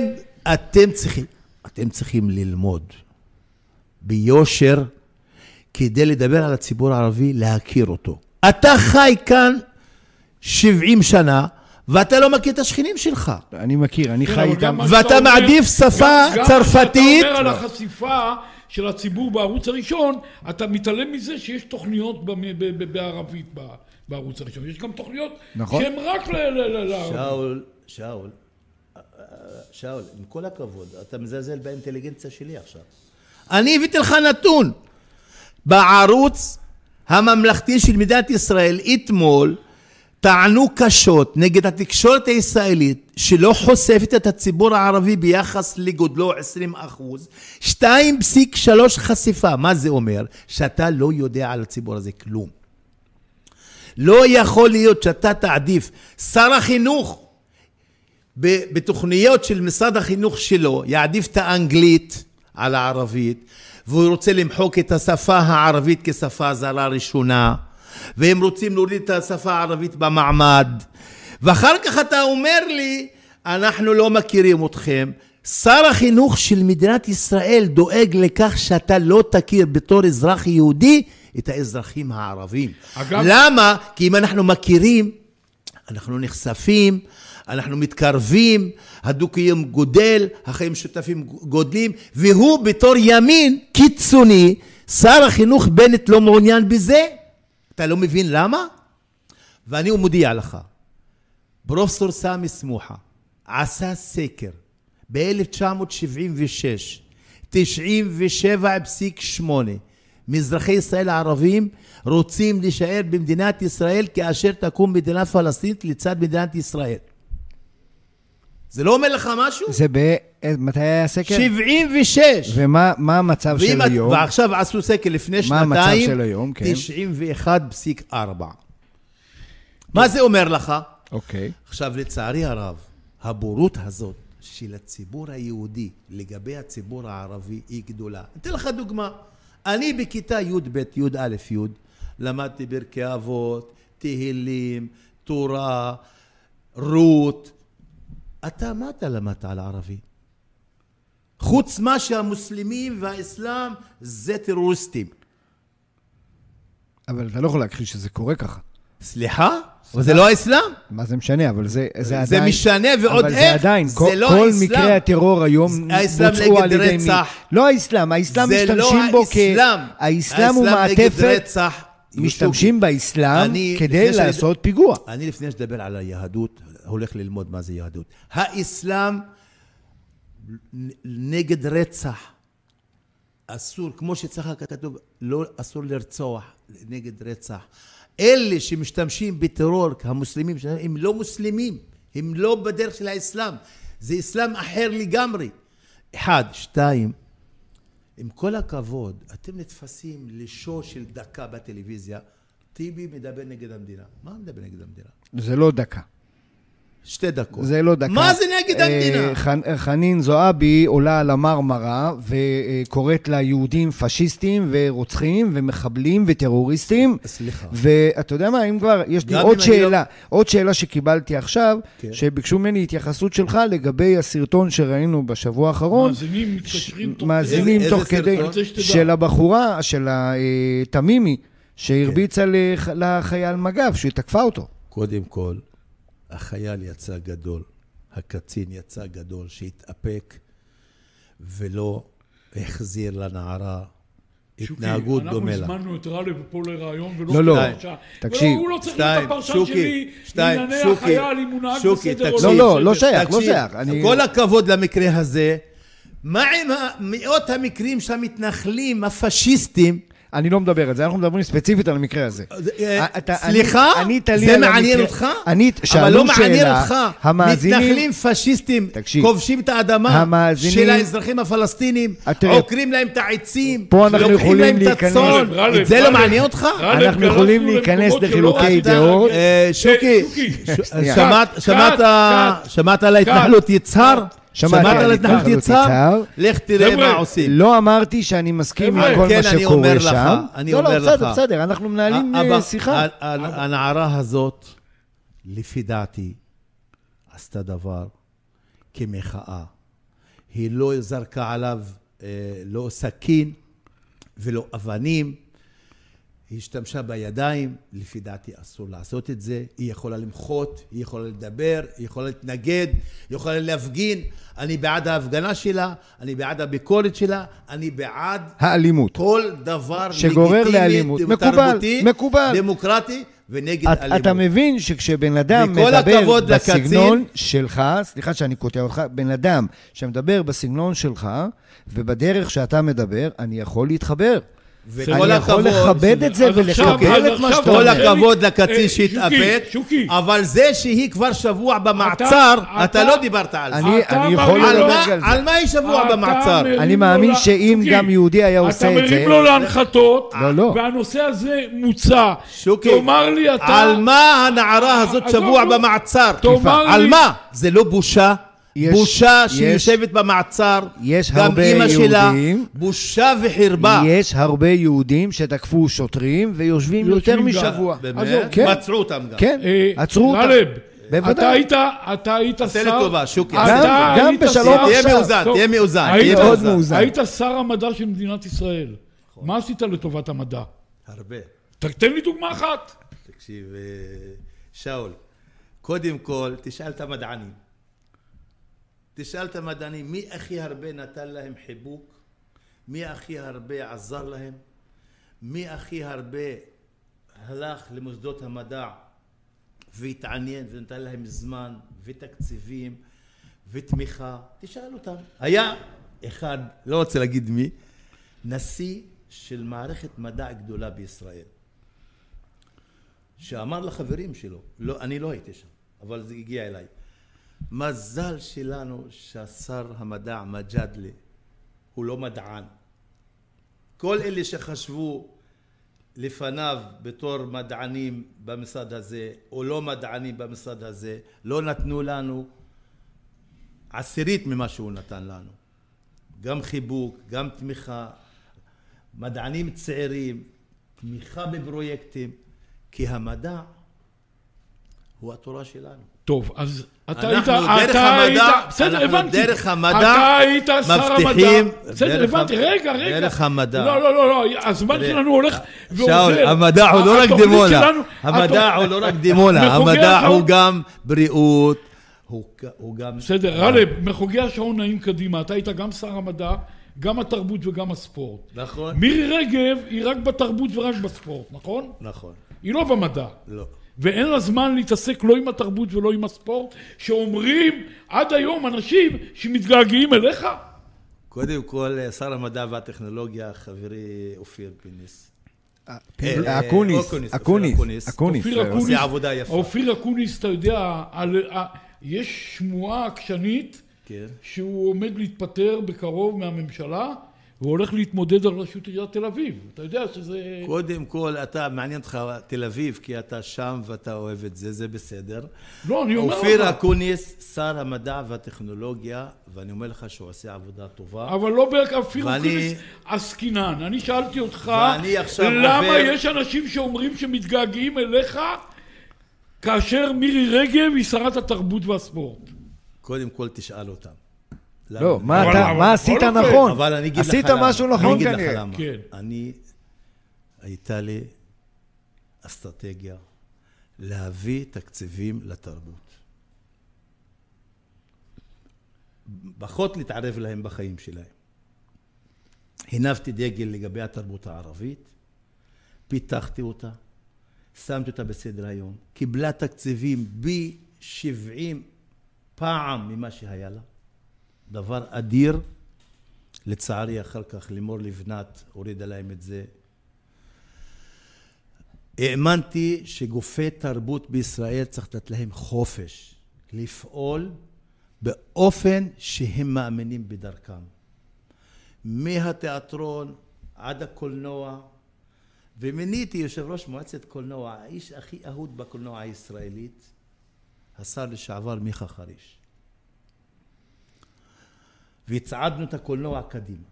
אתם צריכים ללמוד ביושר כדי לדבר על הציבור הערבי, להכיר אותו. אתה חי כאן 70 שנה, ואתה לא מכיר את השכנים שלך. אני מכיר, אני חי איתם. ואתה מעדיף שפה צרפתית. גם אתה אומר על החשיפה של הציבור בערוץ הראשון, אתה מתעלם מזה שיש תוכניות בערבית בערוץ הראשון. יש גם תוכניות שהן רק לערבית. שאול, עם כל הכבוד, אתה מזלזל באינטליגנציה שלי עכשיו. אני הבאתי לך נתון. בערוץ הממלכתי של מדינת ישראל, אתמול, טענו קשות נגד התקשורת הישראלית, שלא חושפת את הציבור הערבי ביחס לגודלו 20%, 2.3 חשיפה. מה זה אומר? שאתה לא יודע על הציבור הזה כלום. לא יכול להיות שאתה תעדיף. שר החינוך, בתוכניות של משרד החינוך שלו, יעדיף את האנגלית על הערבית, והוא רוצה למחוק את השפה הערבית כשפה זרה ראשונה, והם רוצים להוריד את השפה הערבית במעמד, ואחר כך אתה אומר לי, אנחנו לא מכירים אתכם. שר החינוך של מדינת ישראל דואג לכך שאתה לא תכיר בתור אזרח יהודי את האזרחים הערבים. למה? כי אם אנחנו מכירים, אנחנו נחשפים, אנחנו מתקרבים, הדו-קיום גודל, החיים שותפים גודלים, והוא בתור ימין קיצוני, שר החינוך בנט לא מעוניין בזה. אתה לא מבין למה? ואני מודיע לך, פרופסור סמי סמוחה עשה סקר ב-1976, 97.8 מאזרחי ישראל הערבים רוצים להישאר במדינת ישראל כאשר תקום מדינה פלסטינית לצד מדינת ישראל. זה לא אומר לך משהו? זה מתי היה הסקר? 76. ומה המצב של היום? ועכשיו עשו סקר לפני שנתיים. מה המצב של היום? 91.4. מה זה אומר לך? אוקיי. עכשיו לצערי הרב, הבורות הזאת של הציבור היהודי לגבי הציבור הערבי היא גדולה. אתן לך דוגמה. אני בכיתה י' ב' י' א' י' למדתי ברכי אבות, תהילים, תורה, רות. מה אתה למדת על הערבי? חוץ מה שהמוסלמים והאסלאם זה טרוריסטים. אבל אתה לא יכול להכחיש שזה קורה ככה. סליחה? אבל זה לא האסלאם? מה זה משנה? אבל זה עדיין... זה משנה ועוד איך? אבל זה עדיין, כל מקרי הטרור היום בוצעו על ידי מי? לא האסלאם, האסלאם משתמשים בו האסלאם הוא מעטפת, משתמשים באסלאם כדי לעשות פיגוע. אני לפני שדבר על היהדות, הולך ללמוד מה זה יהדות. האסלאם נגד רצח. אסור, כמו שצריך כתוב, לא אסור לרצוח, נגד רצח. אלה שמשתמשים בטרור, המוסלמים, הם לא מוסלמים, הם לא בדרך של האסלאם. זה אסלאם אחר לגמרי. 1, 2, עם כל הכבוד, אתם נתפסים לשו של דקה בטלוויזיה, טיבי מדבר נגד המדינה. מה מדבר נגד המדינה? זה לא דקה. 2 דקות. זה לא דקה. מה זה נגד המדינה? חנין זועבי עולה על המרמרה וקוראת ליהודים פשיסטים ורוצחים ומחבלים וטרוריסטים. סליחה. ואתה יודע מה, אם כבר, יש לי עוד שאלה שקיבלתי עכשיו, שביקשו ממני התייחסות שלך לגבי הסרטון שראינו בשבוע האחרון. מאזינים תוך כדי של הבחורה, של התמימי, שהרביצה לחייל מג"ב, שתקפה אותו. קודם כל, החייל יצא גדול, הקצין יצא גדול, שהתאפק ולא החזיר לנערה התנהגות דומה לה. אנחנו הזמנו את רלי פה לרעיון לא, תקשיב. הוא לא צריך להיות הפרשן שלי לענייני החייל אם הוא נהג בסדר או לא. לא שייך. כל הכבוד למקרה הזה. מה עם מאות המקרים שהמתנחלים, הפשיסטים, אני לא מדבר על זה, אנחנו מדברים ספציפית על המקרה הזה. סליחה? זה מעניין אותך? אבל לא מעניין אותך. מתנחלים פשיסטים כובשים את האדמה של האזרחים הפלסטינים, עוקרים להם את העצים, לוקחים להם את הצאן. זה לא מעניין אותך? אנחנו יכולים להיכנס לחילוקי דעות. שוקי, שמעת על ההתנחלות יצהר? שמעת על התנחלות יצהר? לך תראה מה עושים. לא אמרתי שאני מסכים עם כל מה שקורה שם. אני אומר לך. בסדר, אנחנו מנהלים שיחה. הנערה הזאת, לפי דעתי, עשתה דבר כמחאה. היא לא זרקה עליו לא סכין ולא אבנים היא השתמשה בידיים, לפי דעתי אסור לעשות את זה, היא יכולה למחות, היא יכולה לדבר, היא יכולה להתנגד, היא יכולה להפגין, אני בעד ההפגנה שלה, אני בעד הביקורת שלה, אני בעד האלימות. כל דבר שגורר לאלימות. תרבותי, מקובל. דמוקרטי ונגד אלימות. אתה מבין שכשבן אדם מדבר בסגנון שלך, סליחה שאני קוטע אותך, בן אדם שמדבר בסגנון שלך, ובדרך שאתה מדבר, אני יכול להתחבר. אני יכול לכבד את זה ולקבל את מה שאתה אומר. כל הכבוד לקצין שהתאפק, אבל זה שהיא כבר שבוע במעצר, אתה לא דיברת על זה. אני יכול לדבר על זה. על מה היא שבוע במעצר? אני מאמין שאם גם יהודי היה עושה את זה... אתה מרים לו להנחתות, והנושא הזה מוצע. תאמר לי אתה... על מה הנערה הזאת שבוע במעצר? על מה? זה לא בושה? בושה שיושבת במעצר, גם אמא שלה, בושה וחרבה. יש הרבה יהודים שתקפו שוטרים ויושבים יותר משבוע. באמת? מצאו אותם גם. כן, עצרו אותם. בוודאי. אתה היית שר... עשה לטובה, שוקי. גם בשלום עכשיו. תהיה מאוזן. היית שר המדע של מדינת ישראל. מה עשית לטובת המדע? הרבה. תן לי דוגמה אחת. תקשיב, שאול, קודם כל תשאל את המדענים. תשאל את המדענים, מי הכי הרבה נתן להם חיבוק? מי הכי הרבה עזר להם? מי הכי הרבה הלך למוסדות המדע והתעניין ונתן להם זמן ותקציבים ותמיכה? תשאל אותם. היה אחד, לא רוצה להגיד מי, נשיא של מערכת מדע גדולה בישראל, שאמר לחברים שלו, לא, אני לא הייתי שם, אבל זה הגיע אליי, מזל שלנו שהשר המדע מג'אדלה הוא לא מדען. כל אלה שחשבו לפניו בתור מדענים במשרד הזה או לא מדענים במשרד הזה לא נתנו לנו עשירית ממה שהוא נתן לנו. גם חיבוק, גם תמיכה, מדענים צעירים, תמיכה בפרויקטים, כי המדע הוא התורה שלנו. טוב, אז אתה אנחנו דרך המדע מבטיחים, בסדר, הבנתי, רגע. דרך המדע. לא, הזמן שלנו הולך ועוזר. שאול, המדע הוא לא רק דימונה, המדע הוא לא רק דימונה, המדע הוא גם בריאות, הוא גם... בסדר, רלב, מחוגי השעון נעים קדימה, אתה היית גם שר המדע, גם התרבות וגם הספורט. נכון. מירי רגב היא רק בתרבות ורק בספורט, נכון? נכון. היא לא במדע. לא. ואין לה זמן להתעסק לא עם התרבות ולא עם הספורט, שאומרים עד היום אנשים שמתגעגעים אליך. קודם כל, שר המדע והטכנולוגיה, חברי אופיר פינס. אקוניס. עושה עבודה יפה. אופיר אקוניס, אתה יודע, יש שמועה עקשנית שהוא עומד להתפטר בקרוב מהממשלה, הוא הולך להתמודד על ראשות עיריית תל אביב. אתה יודע שזה... קודם כל, אתה מעניין אותך תל אביב, כי אתה שם ואתה אוהב את זה, זה בסדר. לא, אני אומר לך. אופיר אקוניס, שר המדע והטכנולוגיה, ואני אומר לך שהוא עושה עבודה טובה. אבל לא באופיר אקוניס עסקינן. אני שאלתי אותך, למה יש אנשים שאומרים שמתגעגעים אליך, כאשר מירי רגב היא שרת התרבות והספורט? קודם כל תשאל אותם. לא, מה עשית נכון? אבל אני אגיד לך עשית משהו נכון כנראה. אני, הייתה לי אסטרטגיה להביא תקציבים לתרבות. פחות להתערב להם בחיים שלהם. הנפתי דגל לגבי התרבות הערבית, פיתחתי אותה, שמתי אותה בסדר היום, קיבלה תקציבים ב-70 פעם ממה שהיה לה. דבר אדיר, לצערי אחר כך לימור לבנת הורידה להם את זה. האמנתי שגופי תרבות בישראל צריך לתת להם חופש, לפעול באופן שהם מאמינים בדרכם. מהתיאטרון עד הקולנוע, ומיניתי יושב ראש מועצת קולנוע, האיש הכי אהוד בקולנוע הישראלית, השר לשעבר מיכה חריש. והצעדנו את הקולנוע קדימה.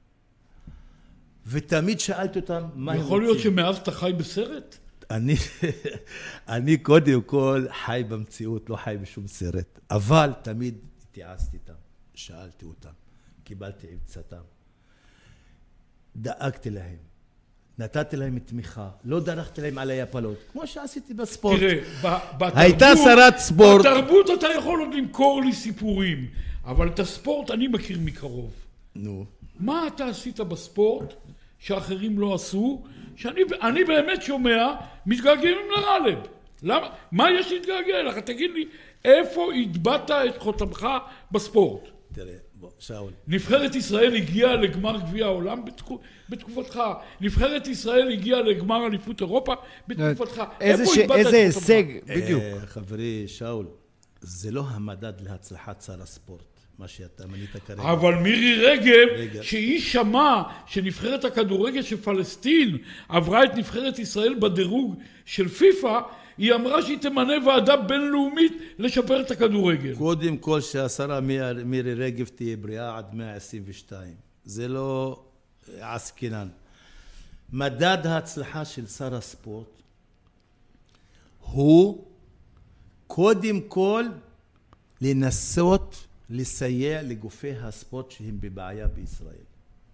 ותמיד שאלתי אותם מה הם רוצים. יכול להיות שמאז אתה חי בסרט? אני קודם כל חי במציאות, לא חי בשום סרט. אבל תמיד התייעצתי איתם, שאלתי אותם, קיבלתי עצתם. דאגתי להם, נתתי להם תמיכה, לא דרכתי להם על היפלות, כמו שעשיתי בספורט. תראה, הייתה שרת ספורט. בתרבות אתה יכול עוד למכור לי סיפורים, אבל את הספורט אני מכיר מקרוב. נו. מה אתה עשית בספורט שאחרים לא עשו, שאני באמת שומע, מתגעגעים לגאלב? למה? מה יש להתגעגע לך? תגיד לי, איפה הטבעת את חותמך בספורט? תראה, בוא, שאול. נבחרת ישראל הגיעה לגמר גביע העולם בתקופתך. נבחרת ישראל הגיעה לגמר אליפות אירופה בתקופתך. איזה הישג, בדיוק. חברי שאול, זה לא המדד להצלחת שר הספורט, מה שאתה מנית כרגע. אבל מירי רגב, שהיא שמעה שנבחרת הכדורגל של פלסטין עברה את נבחרת ישראל בדירוג של פיפ"א, היא אמרה שהיא תמנה ועדה בינלאומית לשפר את הכדורגל. קודם כל שהשרה מירי רגב תהיה בריאה עד 122. זה לא עסקינן. מדד ההצלחה של שר הספורט הוא קודם כל לנסות לסייע לגופי הספורט שהם בבעיה בישראל.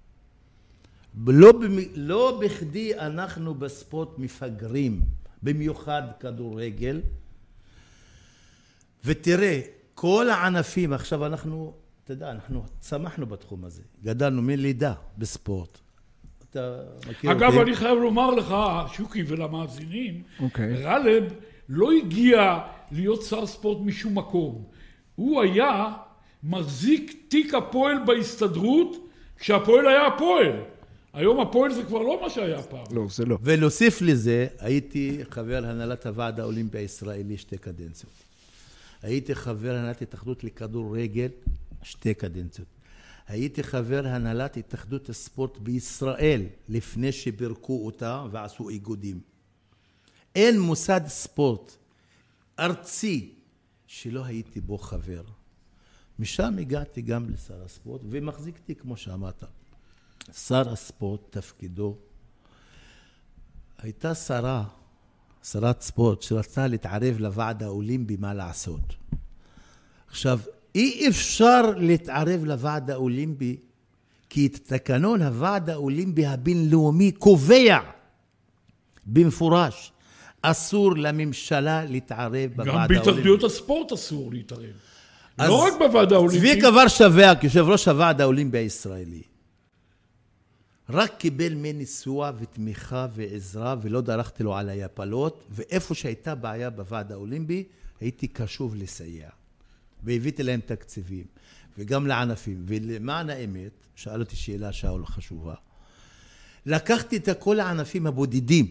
לא בכדי אנחנו בספורט מפגרים, במיוחד כדורגל. ותראה, כל הענפים, עכשיו אנחנו, אתה יודע, אנחנו צמחנו בתחום הזה, גדלנו מלידה בספורט. אתה מכיר אותי? אגב, אני חייב לומר לך, שוקי ולמאזינים, גאלב לא הגיע להיות שר ספורט משום מקום. הוא היה מחזיק תיק הפועל בהסתדרות, כשהפועל היה הפועל. היום הפועל זה כבר לא מה שהיה פעם. לא, זה לא. ולהוסיף לזה, הייתי חבר הנהלת הוועד האולימפי הישראלי 2 קדנציות. הייתי חבר הנהלת התאחדות לכדורגל 2 קדנציות. הייתי חבר הנהלת התאחדות הספורט בישראל, לפני שברקו אותה ועשו איגודים. אין מוסד ספורט ארצי שלא הייתי בו חבר. משם הגעתי גם לשר הספורט, ומחזיקתי כמו שאמרת. שר הספורט, תפקידו, הייתה שרת ספורט שרצה להתערב לוועד האולימפי מה לעשות. עכשיו, אי אפשר להתערב לוועד האולימפי, כי את תקנון הוועד האולימפי הבינלאומי קובע במפורש, אסור לממשלה להתערב בוועד האולימפי. גם בהתאחדויות הספורט אסור להתערב. לא רק בוועד האולימפי. צביקה ורשביה, יושב ראש הוועד האולימפי הישראלי, רק קיבל ממני סיוע ותמיכה ועזרה, ולא דרכתי לו על היפלות, ואיפה שהייתה בעיה בוועד האולימפי, הייתי קשוב לסייע. והבאתי להם תקציבים, וגם לענפים. ולמען האמת, שאל אותי שאלה שאול חשובה. לקחתי את כל הענפים הבודדים,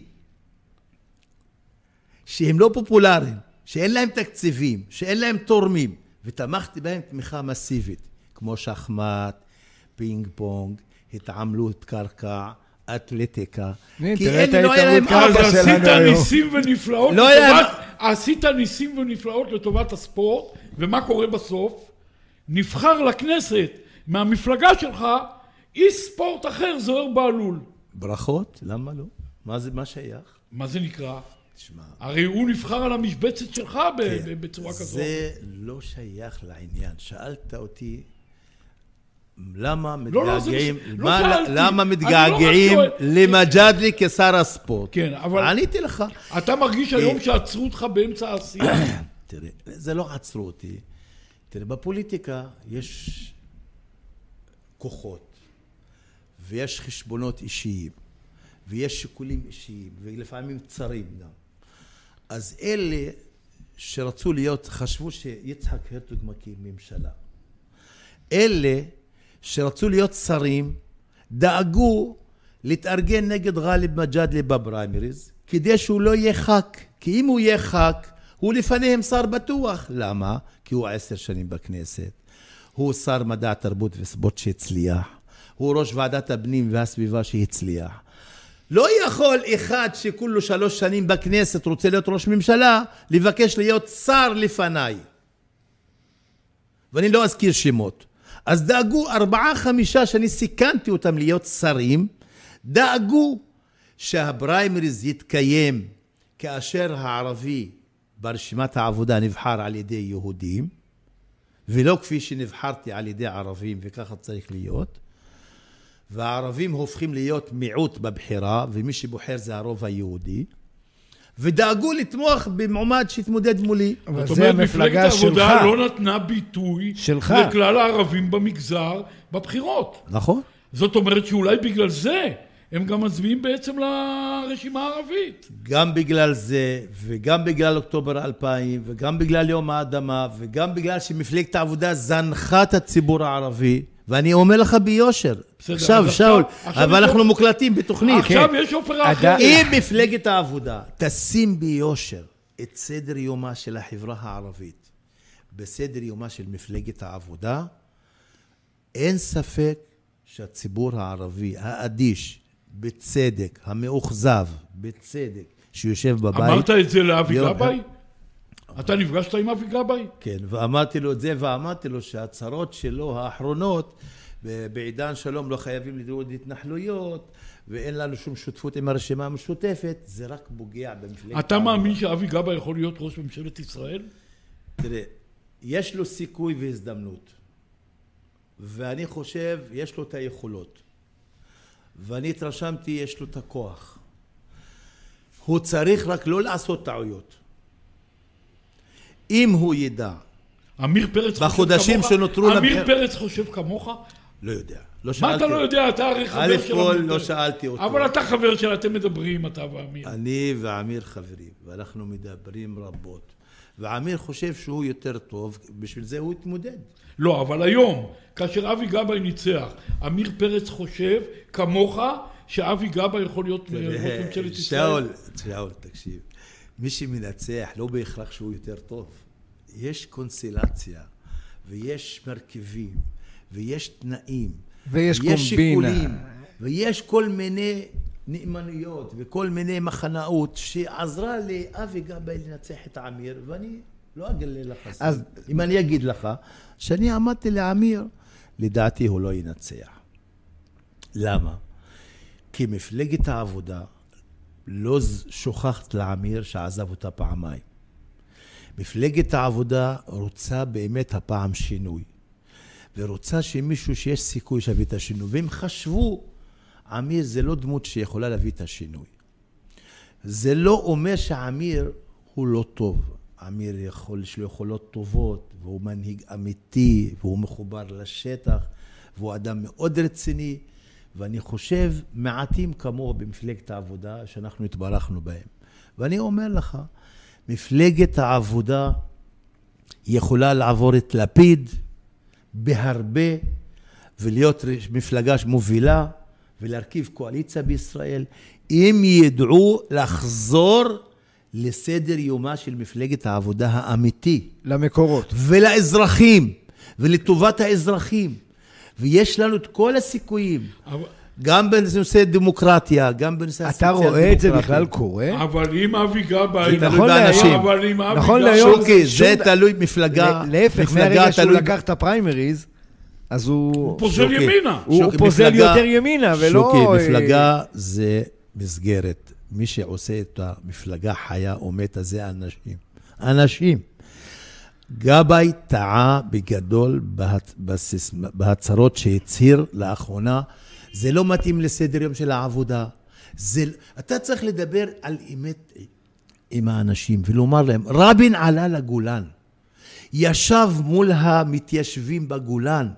שהם לא פופולריים, שאין להם תקציבים, שאין להם תורמים, ותמכתי בהם תמיכה מסיבית, כמו שחמט, פינג פונג, התעמלות קרקע, אתלטיקה. כי אין, לא היה להם אבא. אז עשית ניסים ונפלאות עשית ניסים ונפלאות לטובת הספורט, ומה קורה בסוף? נבחר לכנסת מהמפלגה שלך איש ספורט אחר, זוהיר בהלול. ברכות? למה לא? מה שייך? מה זה נקרא? תשמע. הרי הוא נבחר על המשבצת שלך בצורה כזאת. זה לא שייך לעניין. שאלת אותי למה מתגעגעים, למה מתגעגעים למג'אדלי כשר הספורט? כן, אבל עניתי לך. אתה מרגיש היום שעצרו אותך באמצע העשייה? תראה, זה לא עצרו אותי. תראה, בפוליטיקה יש כוחות, ויש חשבונות אישיים, ויש שיקולים אישיים, ולפעמים צרים גם. אז אלה שרצו להיות, חשבו שיצחק הרצוג מקים ממשלה. אלה שרצו להיות שרים, דאגו להתארגן נגד גאלב מג'אדלי בפריימריז, כדי שהוא לא יהיה ח"כ. כי אם הוא יהיה ח"כ, הוא לפניהם שר בטוח. למה? כי הוא 10 שנים בכנסת. הוא שר מדע, תרבות וספורט שהצליח. הוא ראש ועדת הפנים והסביבה שהצליח. לא יכול אחד שכולו 3 שנים בכנסת רוצה להיות ראש ממשלה, לבקש להיות שר לפניי. ואני לא אזכיר שמות. אז דאגו 4-5 שאני סיכנתי אותם להיות שרים, דאגו שהפריימריז יתקיים כאשר הערבי ברשימת העבודה נבחר על ידי והערבים הופכים להיות מיעוט בבחירה, ומי שבוחר זה הרוב היהודי, ודאגו לתמוך במועמד שהתמודד מולי. אבל זאת זה אומרת, מפלגת המפלגה שלך. העבודה לא נתנה ביטוי שלך. לכלל הערבים במגזר בבחירות. נכון? זאת אומרת שאולי בגלל זה הם גם מצביעים בעצם לרשימה הערבית. גם בגלל זה, וגם בגלל אוקטובר 2000, וגם בגלל יום האדמה, וגם בגלל שמפלגת העבודה זנחה את הציבור הערבי, ואני אומר לך ביושר, בסדר, עכשיו, אז שאול, עכשיו אבל יש אנחנו לו- מוקלטים בתוכנית. עכשיו יש אופרה אחרת. אם מפלגת העבודה תשים ביושר את סדר יומה של החברה הערבית, בסדר יומה של מפלגת העבודה, אין ספק שהציבור הערבי, האדיש, בצדק, המאוכזב, בצדק, שיושב בבית... אמרת את זה לאבי יום- גבאי? אתה נפגשת עם אבי גבאי? כן, ואמרתי לו את זה, ואמרתי לו שההצהרות שלו האחרונות, בעידן שלום לא חייבים לדעות התנחלויות, ואין לנו שום שותפות עם הרשימה המשותפת, זה רק פוגע במפלגת... אתה העבודה. מאמין שאבי גבאי יכול להיות ראש ממשלת ישראל? תראה, יש לו סיכוי והזדמנות, ואני חושב, יש לו את היכולות, ואני התרשמתי, יש לו את הכוח. הוא צריך רק לא לעשות טעויות. אם הוא ידע, עמיר פרץ חושב בחודשים כמוך? שנותרו עמיר לבחיר- פרץ חושב כמוך? לא יודע. לא מה אתה שאלתי. לא יודע? אתה הרי חבר א' של כל עמיר לא פרץ. שאלתי אותו. אבל אתה חבר של, אתם מדברים, אתה ואמיר. אני ועמיר חברים, ואנחנו מדברים רבות. ועמיר חושב שהוא יותר טוב, בשביל זה הוא התמודד. לא, אבל היום, כאשר אבי גבאי ניצח, עמיר פרץ חושב כמוך שאבי גבאי יכול להיות ראש ממשלת ישראל? שאול, תקשיב. מי שמנצח לא בהכרח שהוא יותר טוב. יש קונסטלציה, ויש מרכיבים, ויש תנאים, ויש ויש קומבינה. שיקולים, ויש כל מיני נאמנויות וכל מיני מחנאות שעזרה לאבי גבאי לנצח את עמיר, ואני לא אגלה לך. אז- אם אני אגיד לך שאני עמדתי לעמיר, לדעתי הוא לא ינצח. למה? כי מפלגת העבודה לא שוכחת לעמיר שעזב אותה פעמיים. מפלגת העבודה רוצה באמת הפעם שינוי, ורוצה שמישהו שיש סיכוי שיביא את השינוי, והם חשבו, עמיר זה לא דמות שיכולה להביא את השינוי. זה לא אומר שעמיר הוא לא טוב. עמיר יש לו יכולות טובות, והוא מנהיג אמיתי, והוא מחובר לשטח, והוא אדם מאוד רציני, ואני חושב מעטים כמוהו במפלגת העבודה שאנחנו התברכנו בהם. ואני אומר לך, מפלגת העבודה יכולה לעבור את לפיד בהרבה, ולהיות מפלגה מובילה, ולהרכיב קואליציה בישראל, אם ידעו לחזור לסדר יומה של מפלגת העבודה האמיתי. למקורות. ולאזרחים, ולטובת האזרחים. ויש לנו את כל הסיכויים. אבל- גם בנושא דמוקרטיה, גם בנושא אתה רואה את זה דמוקרטיה. בכלל קורה? אבל אם אבי גבאי... זה תלוי באנשים. אבל אם אבי נכון גבאי... להיום- שוקי, שום זה ד- תלוי מפלגה. להפך, מהרגע שהוא לקח את הפריימריז, אז הוא פוזל שוקי. ימינה. הוא שוקי, פוזל מפלגה- יותר ימינה, ולא... שוקי, מפלגה זה מסגרת. מי שעושה את המפלגה חיה או מתה זה אנשים. אנשים. גבאי טעה בגדול בהצהרות שהצהיר לאחרונה. זה לא מתאים לסדר יום של העבודה. אתה צריך לדבר על אמת עם האנשים ולומר להם, רבין עלה לגולן. ישב מול המתיישבים בגולן.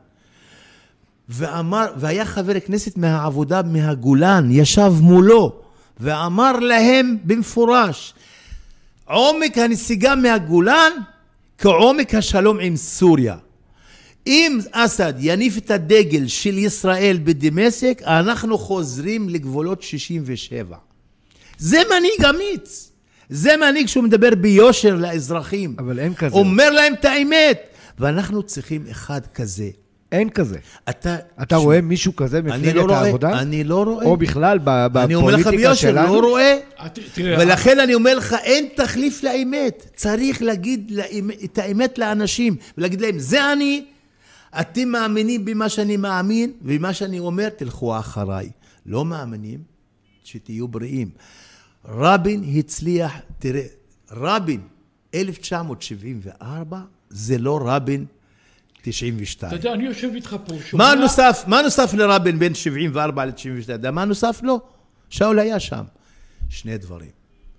והיה חבר כנסת מהעבודה מהגולן, ישב מולו, ואמר להם במפורש, עומק הנסיגה מהגולן כעומק השלום עם סוריה. אם אסד יניף את הדגל של ישראל בדמשק, אנחנו חוזרים לגבולות 67. זה מנהיג אמיץ. זה מנהיג שהוא מדבר ביושר לאזרחים. אבל אין כזה. אומר להם את האמת. ואנחנו צריכים אחד כזה. אין כזה. אתה רואה מישהו כזה מפלגת העבודה? אני לא רואה. או בכלל אני אומר לך בפוליטיקה ביושר, שלנו? לא רואה. תראה, ולכן אני אומר לך, אין תחליף לאמת. צריך להגיד את האמת לאנשים, ולהגיד להם, זה אני, אתם מאמינים במה שאני מאמין, ובמה שאני אומר, תלכו אחריי. לא מאמינים, שתהיו בריאים. רבין הצליח, תראה, רבין 1974, זה לא רבין 92. אתה יודע, אני יושב איתך פה, מה נוסף לרבין בין 74 ל-92? אתה יודע מה נוסף לו? שאול היה שם. שני דברים.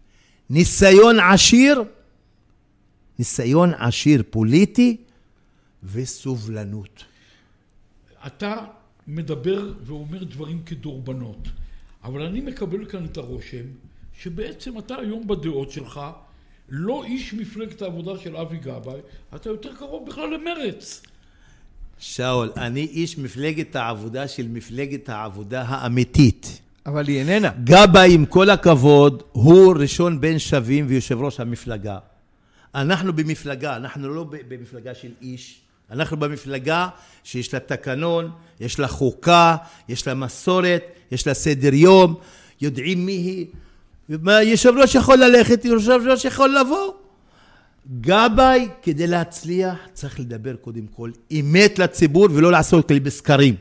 ניסיון עשיר פוליטי וסובלנות. אתה מדבר ואומר דברים כדורבנות, אבל אני מקבל כאן את הרושם שבעצם אתה היום בדעות שלך לא איש מפלגת העבודה של אבי גבאי, אתה יותר קרוב בכלל למרץ. שאול, אני איש מפלגת העבודה של מפלגת העבודה האמיתית. אבל היא איננה. גבאי, עם כל הכבוד, הוא ראשון בין שווים ויושב ראש המפלגה. אנחנו במפלגה, אנחנו לא במפלגה של איש. אנחנו במפלגה שיש לה תקנון, יש לה חוקה, יש לה מסורת, יש לה סדר יום, יודעים מי היא. יושב ראש יכול ללכת, יושב ראש יכול לבוא. גבאי, כדי להצליח, צריך לדבר קודם כל אמת לציבור ולא לעשות כלי בסקרים.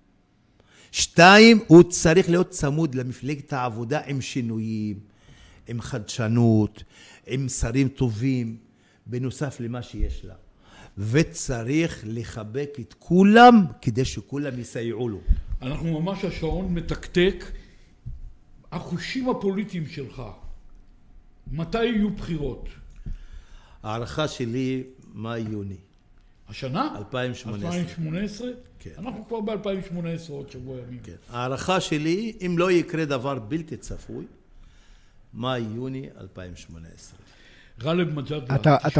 2, הוא צריך להיות צמוד למפלגת העבודה עם שינויים, עם חדשנות, עם שרים טובים, בנוסף למה שיש לה. וצריך לחבק את כולם כדי שכולם יסייעו לו. אנחנו ממש השעון מתקתק. החושים הפוליטיים שלך, מתי יהיו בחירות? הערכה שלי, מאי-יוני. השנה? 2018. 2018? כן. אנחנו כבר ב-2018, עוד שבוע ימים. כן. הערכה שלי, אם לא יקרה דבר בלתי צפוי, מאי-יוני 2018. גאלב מג'אדלה. אתה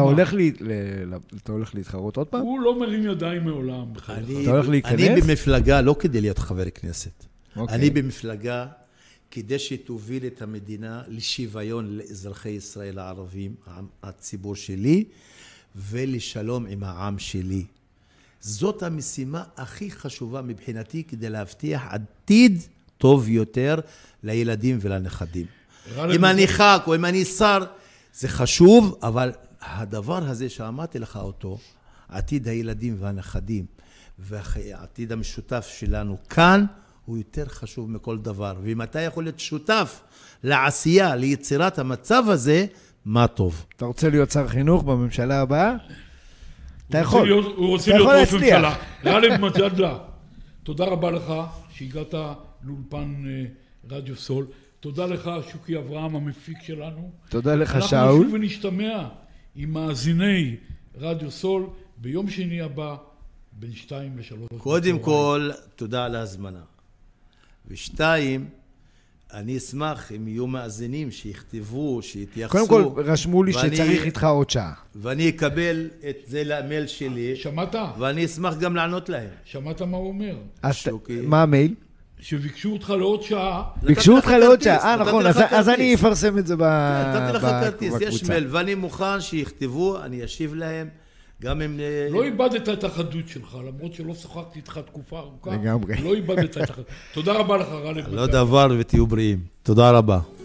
הולך להתחרות עוד פעם? הוא לא מרים ידיים מעולם. אתה הולך להיכנס? אני במפלגה, לא כדי להיות חבר כנסת. אני במפלגה כדי שתוביל את המדינה לשוויון לאזרחי ישראל הערבים, הציבור שלי, ולשלום עם העם שלי. זאת המשימה הכי חשובה מבחינתי כדי להבטיח עתיד טוב יותר לילדים ולנכדים. אם אני ח"כ או אם אני שר, זה חשוב, אבל הדבר הזה שאמרתי לך אותו, עתיד הילדים והנכדים, והעתיד המשותף שלנו כאן, הוא יותר חשוב מכל דבר. ואם אתה יכול להיות שותף לעשייה, ליצירת המצב הזה, מה טוב. אתה רוצה להיות שר חינוך בממשלה הבאה? אתה יכול. הוא רוצה להיות ראש ממשלה. גאלב מג'אדלה, תודה רבה לך שהגעת לאולפן רדיו סול. תודה לך שוקי אברהם המפיק שלנו. תודה לך שאול. אנחנו נשוב ונשתמע עם מאזיני רדיו סול ביום שני הבא בין 2 ל-3. קודם כל, תודה על ההזמנה. ו2, אני אשמח אם יהיו מאזינים שיכתבו, שיתייחסו. קודם כל, רשמו לי שצריך איתך עוד שעה. ואני אקבל את זה למייל שלי. שמעת? ואני אשמח גם לענות להם. שמעת מה הוא אומר? מה המייל? שביקשו אותך לעוד שעה. ביקשו אותך לעוד שעה, נכון, אז אני אפרסם את זה בקבוצה. נתתי לך כרטיס, יש מייל, ואני מוכן שיכתבו, אני אשיב להם. גם אם... לא איבדת את החדות שלך, למרות שלא שוחחתי איתך תקופה ארוכה. לגמרי. לא איבדת את החדות. תודה רבה לך, גאלב. לא דבר ותהיו בריאים. תודה רבה.